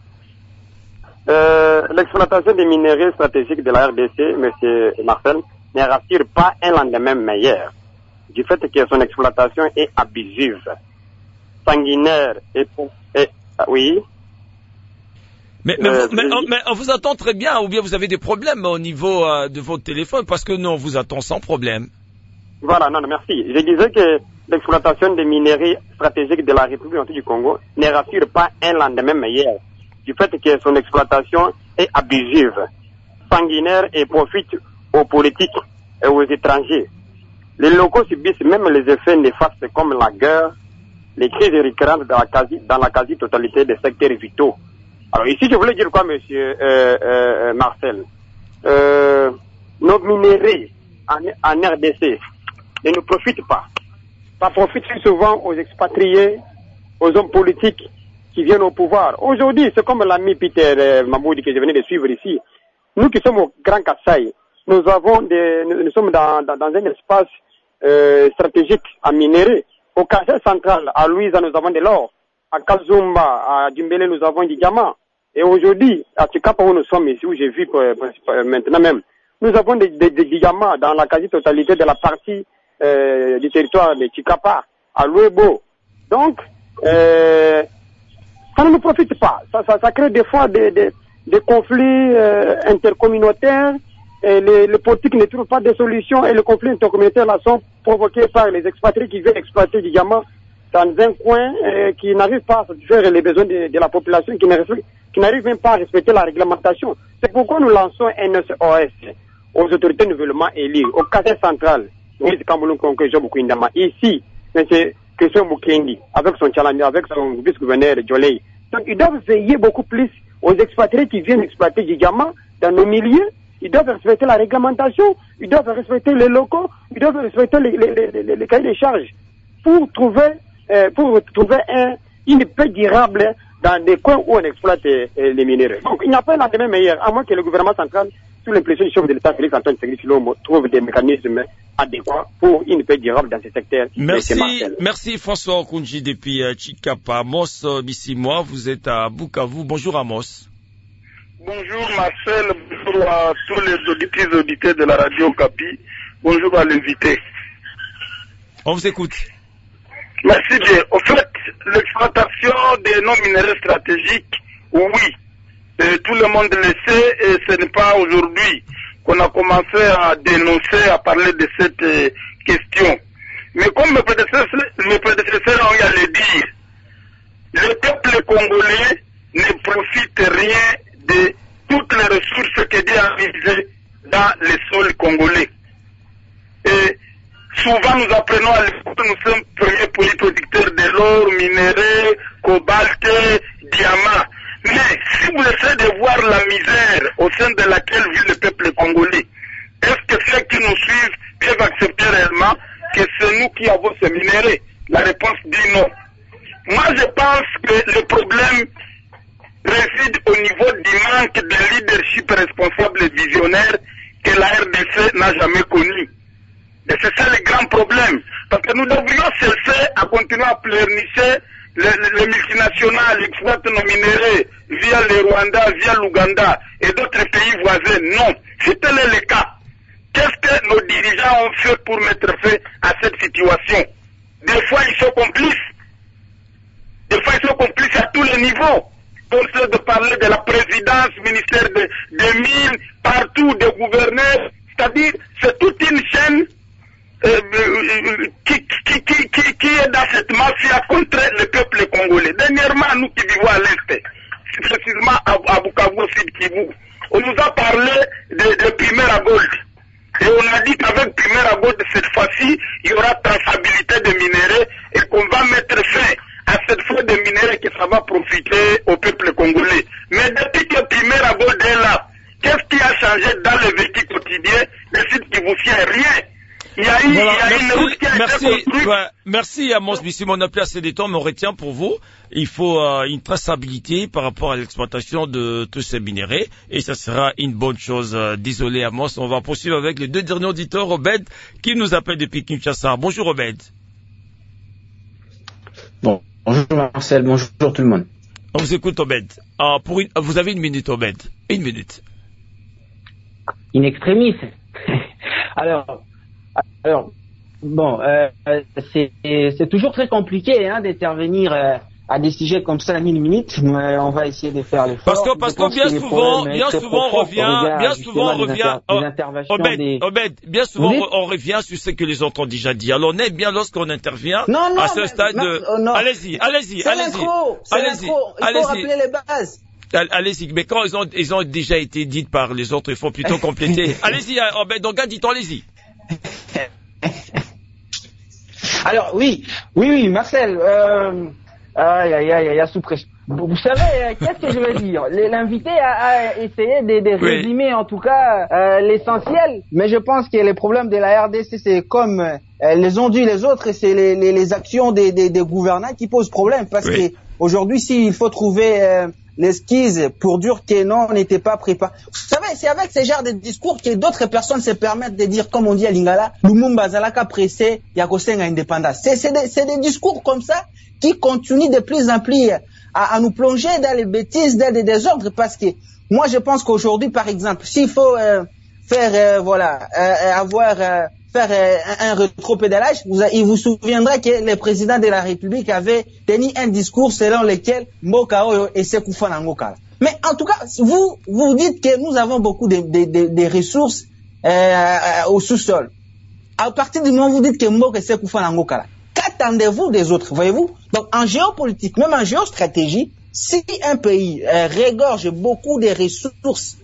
Euh, l'exploitation des minéraux stratégiques de la R D C, M. Marcel, ne rassure pas un lendemain meilleur, du fait que son exploitation est abusive, sanguinaire et... et oui. Mais, mais, euh, mais, mais, mais on vous entend très bien, ou bien vous avez des problèmes au niveau euh, de votre téléphone, parce que nous, on vous attend sans problème. Voilà, non, non, merci. Je disais que l'exploitation des minerais stratégiques de la République du Congo ne rassure pas un lendemain meilleur, du fait que son exploitation est abusive, sanguinaire et profite aux politiques et aux étrangers. Les locaux subissent même les effets néfastes comme la guerre, les crises récurrentes dans la quasi, dans la quasi-totalité des secteurs vitaux. Alors ici, je voulais dire quoi, monsieur euh, euh, Marcel? euh, Nos minéraux en, en R D C ne nous profitent pas. Ça profite souvent aux expatriés, aux hommes politiques qui viennent au pouvoir. Aujourd'hui, c'est comme l'ami Peter euh, Mamoudi que je venais de suivre ici. Nous qui sommes au Grand Kassai, nous avons des, nous, nous sommes dans, dans, dans un espace euh, stratégique à minerai. Au Kassai central, à Louisa, nous avons de l'or. À Kazumba, à Djumbele, nous avons du diamant. Et aujourd'hui, à Chikapa où nous sommes ici, où j'ai vu euh, euh, maintenant même, nous avons des, des, des diamants dans la quasi-totalité de la partie Euh, du territoire de Chikapa, à Louebo. Donc, euh, ça ne nous profite pas. Ça, ça, ça crée des fois des, des, des conflits euh, intercommunautaires. Et les, les politiques ne trouvent pas de solutions et les conflits intercommunautaires là sont provoqués par les expatriés qui viennent exploiter du diamant dans un coin euh, qui n'arrive pas à satisfaire les besoins de, de la population, qui n'arrive même pas à respecter la réglementation. C'est pourquoi nous lançons un S O S aux autorités nouvellement élues, au Kassai central. Ici, M. Christian Mukendi, avec son challenge, avec son vice-gouverneur Jolei. Donc, ils doivent veiller beaucoup plus aux expatriés qui viennent exploiter du diamant dans nos milieux. Ils doivent respecter la réglementation, ils doivent respecter les locaux, ils doivent respecter les, les, les, les, les cahiers des charges pour trouver, euh, pour trouver un, une paix durable dans des coins où on exploite euh, les minéraux. Donc, il n'y a pas un lendemain meilleur, à moins que le gouvernement central, sous l'impression du chef de l'État, Félix Antoine Tshisekedi Tshilombo, trouve des mécanismes adéquats pour une paix durable dans ce secteur. Merci, merci François Okunji depuis uh, Chikapa. Amos uh, Bissimois, vous êtes à Bukavu. Bonjour Amos. Bonjour Marcel, bonjour à tous les auditeurs et auditeurs de la radio Capi. Bonjour à l'invité. On vous écoute. Merci bien. Au fait, l'exploitation des non-minéraux stratégiques, oui, et tout le monde le sait et ce n'est pas aujourd'hui qu'on a commencé à dénoncer, à parler de cette euh, question. Mais comme mes prédécesseurs, mes prédécesseurs ont eu à le dire, le peuple congolais ne profite rien de toutes les ressources que Dieu a mises dans le sol congolais. Et souvent nous apprenons à l'époque, nous sommes premiers pays producteurs de l'or, minéraux, cobalt, diamants. Mais si vous essayez de voir la misère au sein de laquelle vit le peuple congolais, est-ce que ceux qui nous suivent peuvent accepter réellement que c'est nous qui avons ces minéraux? La réponse dit non. Moi, je pense que le problème réside au niveau du manque de leadership responsable et visionnaire que la R D C n'a jamais connu. Et c'est ça le grand problème. Parce que nous devrions cesser à continuer à pleurnicher les, les, les multinationales, exploitent nos minéraux via le Rwanda, via l'Ouganda et d'autres pays voisins. Non. Si tel est le cas, qu'est-ce que nos dirigeants ont fait pour mettre fin à cette situation? Des fois, ils sont complices. Des fois, ils sont complices à tous les niveaux. On sait de parler de la présidence, ministère de, des mines, partout, des gouverneurs. C'est-à-dire, c'est toute une chaîne euh, qui, qui, qui, qui, qui est dans cette mafia contre le peuple congolais. Dernièrement, nous qui vivons à l'Est, précisément à, à Bukavu, Sud Kivu, on nous a parlé de, de Primera Gold. Et on a dit qu'avec Primera Gold, cette fois-ci, il y aura traçabilité des minéraux et qu'on va mettre fin à cette fois de minéraux que ça va profiter au peuple congolais. Mais depuis que Primera Gold est là, qu'est-ce qui a changé dans le vécu quotidien des sites qui vous tiennent? Rien. Il y a eu, voilà, il y a merci, une route qui a merci, été construite. ouais, merci Amos Bissimo, on a plus assez de temps, mais on retient pour vous, il faut euh, une traçabilité par rapport à l'exploitation de tous ces minéraux, et ça sera une bonne chose. Euh, désolé Amos, on va poursuivre avec les deux derniers auditeurs, Obed, qui nous appelle depuis Kinshasa. Bonjour Obed. Bon, bonjour Marcel, bonjour tout le monde. On vous écoute Obed. Euh, pour une, vous avez une minute Obed, une minute. In extremis. alors, alors, bon, euh, c'est, c'est toujours très compliqué hein, d'intervenir euh, à des sujets comme ça en une minute, mais on va essayer de faire l'effort. Parce que, parce que bien que souvent, bien souvent on revient, bien souvent on revient, Obed, Obed, bien souvent on revient sur ce que les autres ont déjà dit. Alors on est bien lorsqu'on intervient non, non, à ce mais, stade mais, de... oh, allez-y, allez-y, c'est allez-y, l'intro, c'est allez-y, l'intro. Il allez-y. faut rappeler les bases. Allez-y, mais quand ils ont, ils ont déjà été dites par les autres, il faut plutôt compléter. Allez-y, Obed, donc dis-toi, allez-y. Alors oui, oui, oui, Marcel, euh, aïe, aïe, aïe, aïe, sous pression. Vous savez, qu'est-ce que je veux dire? L'invité a, a essayé de, de oui. résumer en tout cas euh, l'essentiel, mais je pense que les problèmes de la R D C, c'est comme euh, les ont dit les autres, c'est les, les, les actions des, des, des gouvernants qui posent problème, parce oui. que aujourd'hui, s'il faut trouver euh, l'esquisse pour dire que non, on n'était pas préparé. Vous savez, c'est avec ce genre de discours que d'autres personnes se permettent de dire, comme on dit à Lingala, Lumumba Zalaka pressé, Yakosenga indépendance. C'est, c'est, des, c'est des discours comme ça qui continuent de plus en plus à, à nous plonger dans les bêtises, dans les désordres, parce que moi, je pense qu'aujourd'hui, par exemple, s'il faut euh, faire, euh, voilà, euh, avoir... Euh, faire euh, un, un rétropédalage, vous, il vous souviendra que le président de la République avait tenu un discours selon lequel Mboka Oyo et Sekoufa Nangokala. Mais en tout cas, vous vous dites que nous avons beaucoup de, de, de, de ressources euh, au sous-sol. À partir du moment où vous dites que Mboka et Sekoufa Nangokala, qu'attendez-vous des autres, voyez-vous? Donc en géopolitique, même en géostratégie, si un pays euh, regorge beaucoup de ressources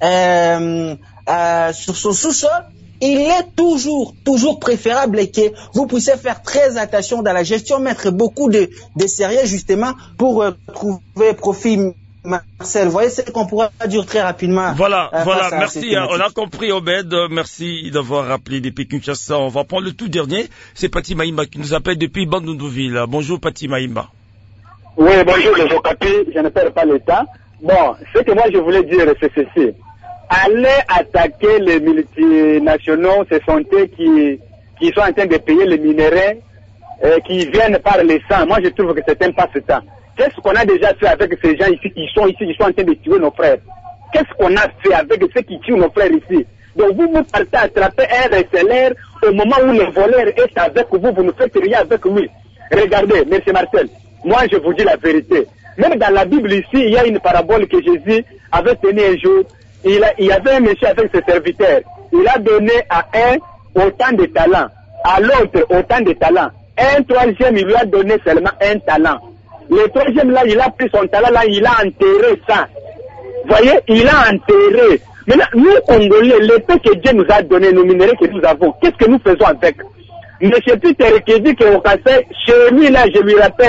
euh, euh, sur son sous-sol, il est toujours, toujours préférable que vous puissiez faire très attention dans la gestion, mettre beaucoup de, de sérieux justement pour euh, trouver profit. Marcel, vous voyez ce qu'on pourra dire très rapidement. Voilà, euh, voilà, merci. Hein, on a compris, Obed. Merci d'avoir rappelé depuis Kinshasa. On va prendre le tout dernier. C'est Pati Maïmba qui nous appelle depuis Bandundouville. Bonjour, Pati Maïmba. Oui, bonjour, les Okapi. Je ne perds pas le temps. Bon, ce que moi je voulais dire, c'est ceci. Aller attaquer les multinationaux, ce sont eux qui, qui sont en train de payer les minéraux euh, qui viennent par les sangs. Moi, je trouve que c'est un passe-temps. Qu'est-ce qu'on a déjà fait avec ces gens ici qui sont ici, qui sont en train de tuer nos frères? Qu'est-ce qu'on a fait avec ceux qui tuent nos frères ici? Donc, vous, vous partez attraper un S L R au moment où le voleur est avec vous, vous ne faites rien avec lui. Regardez, M. Marcel, moi, je vous dis la vérité. Même dans la Bible ici, il y a une parabole que Jésus avait tenue un jour. Il, a, il y avait un monsieur avec ses serviteurs. Il a donné à un autant de talents, à l'autre autant de talents. Un troisième, il lui a donné seulement un talent. Le troisième, là, il a pris son talent, là, il a enterré ça. Vous voyez, il a enterré. Maintenant, nous, Congolais, l'épée que Dieu nous a donné, nos minéraux que nous avons, qu'est-ce que nous faisons avec? Monsieur Peter qui dit qu'au Kassai, chez lui, là, je lui rappelle,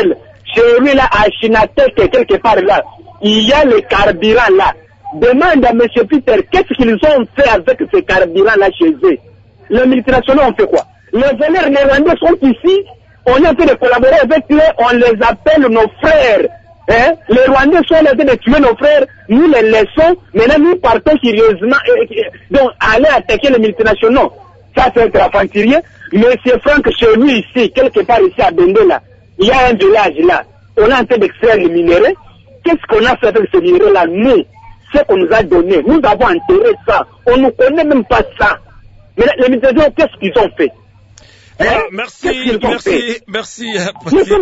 celui-là à Chinatek, quelque part là, il y a le carburant là. Demande à M. Peter, qu'est-ce qu'ils ont fait avec ce carburant là chez eux? Les multinationaux ont fait quoi? Les voleurs néerlandais sont ici, on est en train de collaborer avec eux, on les appelle nos frères. Hein? Les Rwandais sont en train de tuer nos frères, nous les laissons, maintenant nous partons sérieusement, et, et, donc aller attaquer les multinationaux. Ça c'est un aventurier. Monsieur Franck, chez lui ici, quelque part ici à Bende là, il y a un village là, on est en train d'extraire le minerai. Qu'est-ce qu'on a fait avec ce minerai là? Nous, ce qu'on nous a donné, nous avons enterré ça, on ne connaît même pas ça. Mais les multinationaux, qu'est-ce qu'ils ont fait? Ah, merci, merci, merci, merci,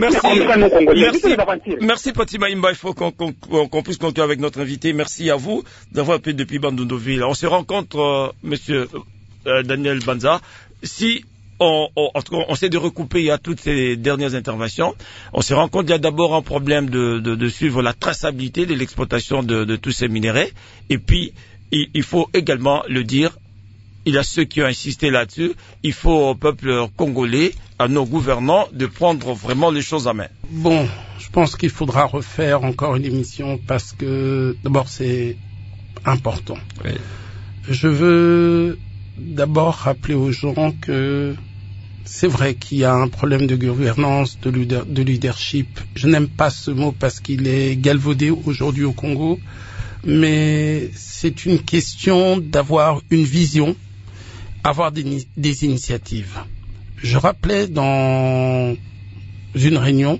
merci, merci, Pati Maïmba. Il faut qu'on qu qu'on puisse conclure avec notre invité. Merci à vous d'avoir appelé depuis Bandundoville. On se rencontre, euh, Monsieur euh, Daniel Banza. Si on, on, on essaie de recouper à toutes ces dernières interventions, on se rend compte qu'il y a d'abord un problème de, de, de suivre la traçabilité de l'exploitation de, de tous ces minéraux. Et puis, il, il faut également le dire. Il y a ceux qui ont insisté là-dessus. Il faut au peuple congolais, à nos gouvernants, de prendre vraiment les choses en main. Bon, je pense qu'il faudra refaire encore une émission parce que, d'abord, c'est important. Oui. Je veux d'abord rappeler aux gens que c'est vrai qu'il y a un problème de gouvernance, de, leader, de leadership. Je n'aime pas ce mot parce qu'il est galvaudé aujourd'hui au Congo, mais c'est une question d'avoir une vision, avoir des, des initiatives. Je rappelais dans une réunion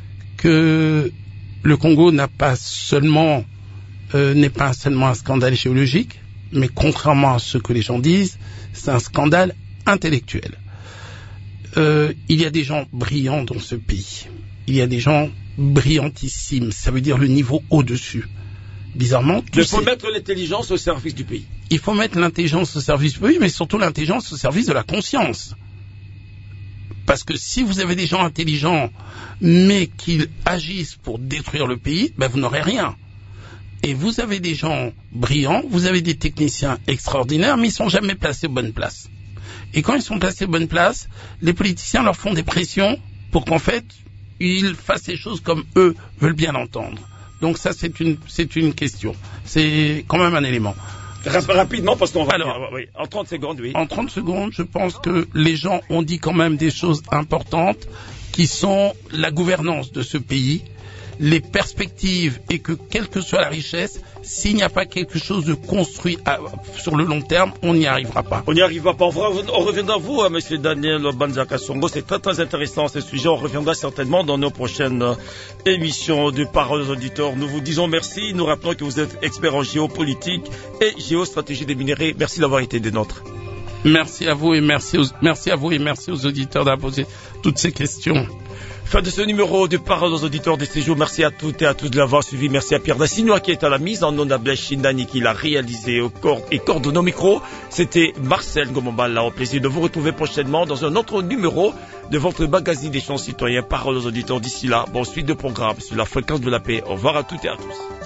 que le Congo n'a pas seulement euh, n'est pas seulement un scandale géologique, mais contrairement à ce que les gens disent, c'est un scandale intellectuel. Euh, il y a des gens brillants dans ce pays. Il y a des gens brillantissimes. Ça veut dire le niveau au-dessus. Bizarrement, il faut sais, mettre l'intelligence au service du pays. Il faut mettre l'intelligence au service du pays, mais surtout l'intelligence au service de la conscience. Parce que si vous avez des gens intelligents, mais qui agissent pour détruire le pays, ben vous n'aurez rien. Et vous avez des gens brillants, vous avez des techniciens extraordinaires, mais ils sont jamais placés aux bonnes places. Et quand ils sont placés aux bonnes places, les politiciens leur font des pressions pour qu'en fait, ils fassent les choses comme eux veulent bien l'entendre. Donc ça, c'est une, c'est une question. C'est quand même un élément. Rapidement, parce qu'on va... Alors, oui, en trente secondes, oui. En trente secondes, je pense que les gens ont dit quand même des choses importantes qui sont la gouvernance de ce pays, les perspectives et que quelle que soit la richesse, s'il n'y a pas quelque chose de construit à, sur le long terme, on n'y arrivera pas. On n'y arrivera pas. On, on reviendra à vous, M. Daniel Banza Kasongo. C'est très très intéressant ce sujet. On reviendra certainement dans nos prochaines émissions de Paroles aux auditeurs. Nous vous disons merci. Nous rappelons que vous êtes expert en géopolitique et géostratégie des minéraux. Merci d'avoir été des nôtres. Merci à vous et merci, aux, merci à vous et merci aux auditeurs d'avoir posé toutes ces questions. Fin de ce numéro de Paroles aux auditeurs de ces jours. Merci à toutes et à tous de l'avoir suivi. Merci à Pierre Dassinois qui est à la mise en onde, à Blaise Chindani qui l'a réalisé au corps et coordonné au micro. C'était Marcel Gomombala. Au plaisir de vous retrouver prochainement dans un autre numéro de votre magazine des champs citoyens Paroles aux auditeurs. D'ici là, bonne suite de programme sur la fréquence de la paix. Au revoir à toutes et à tous.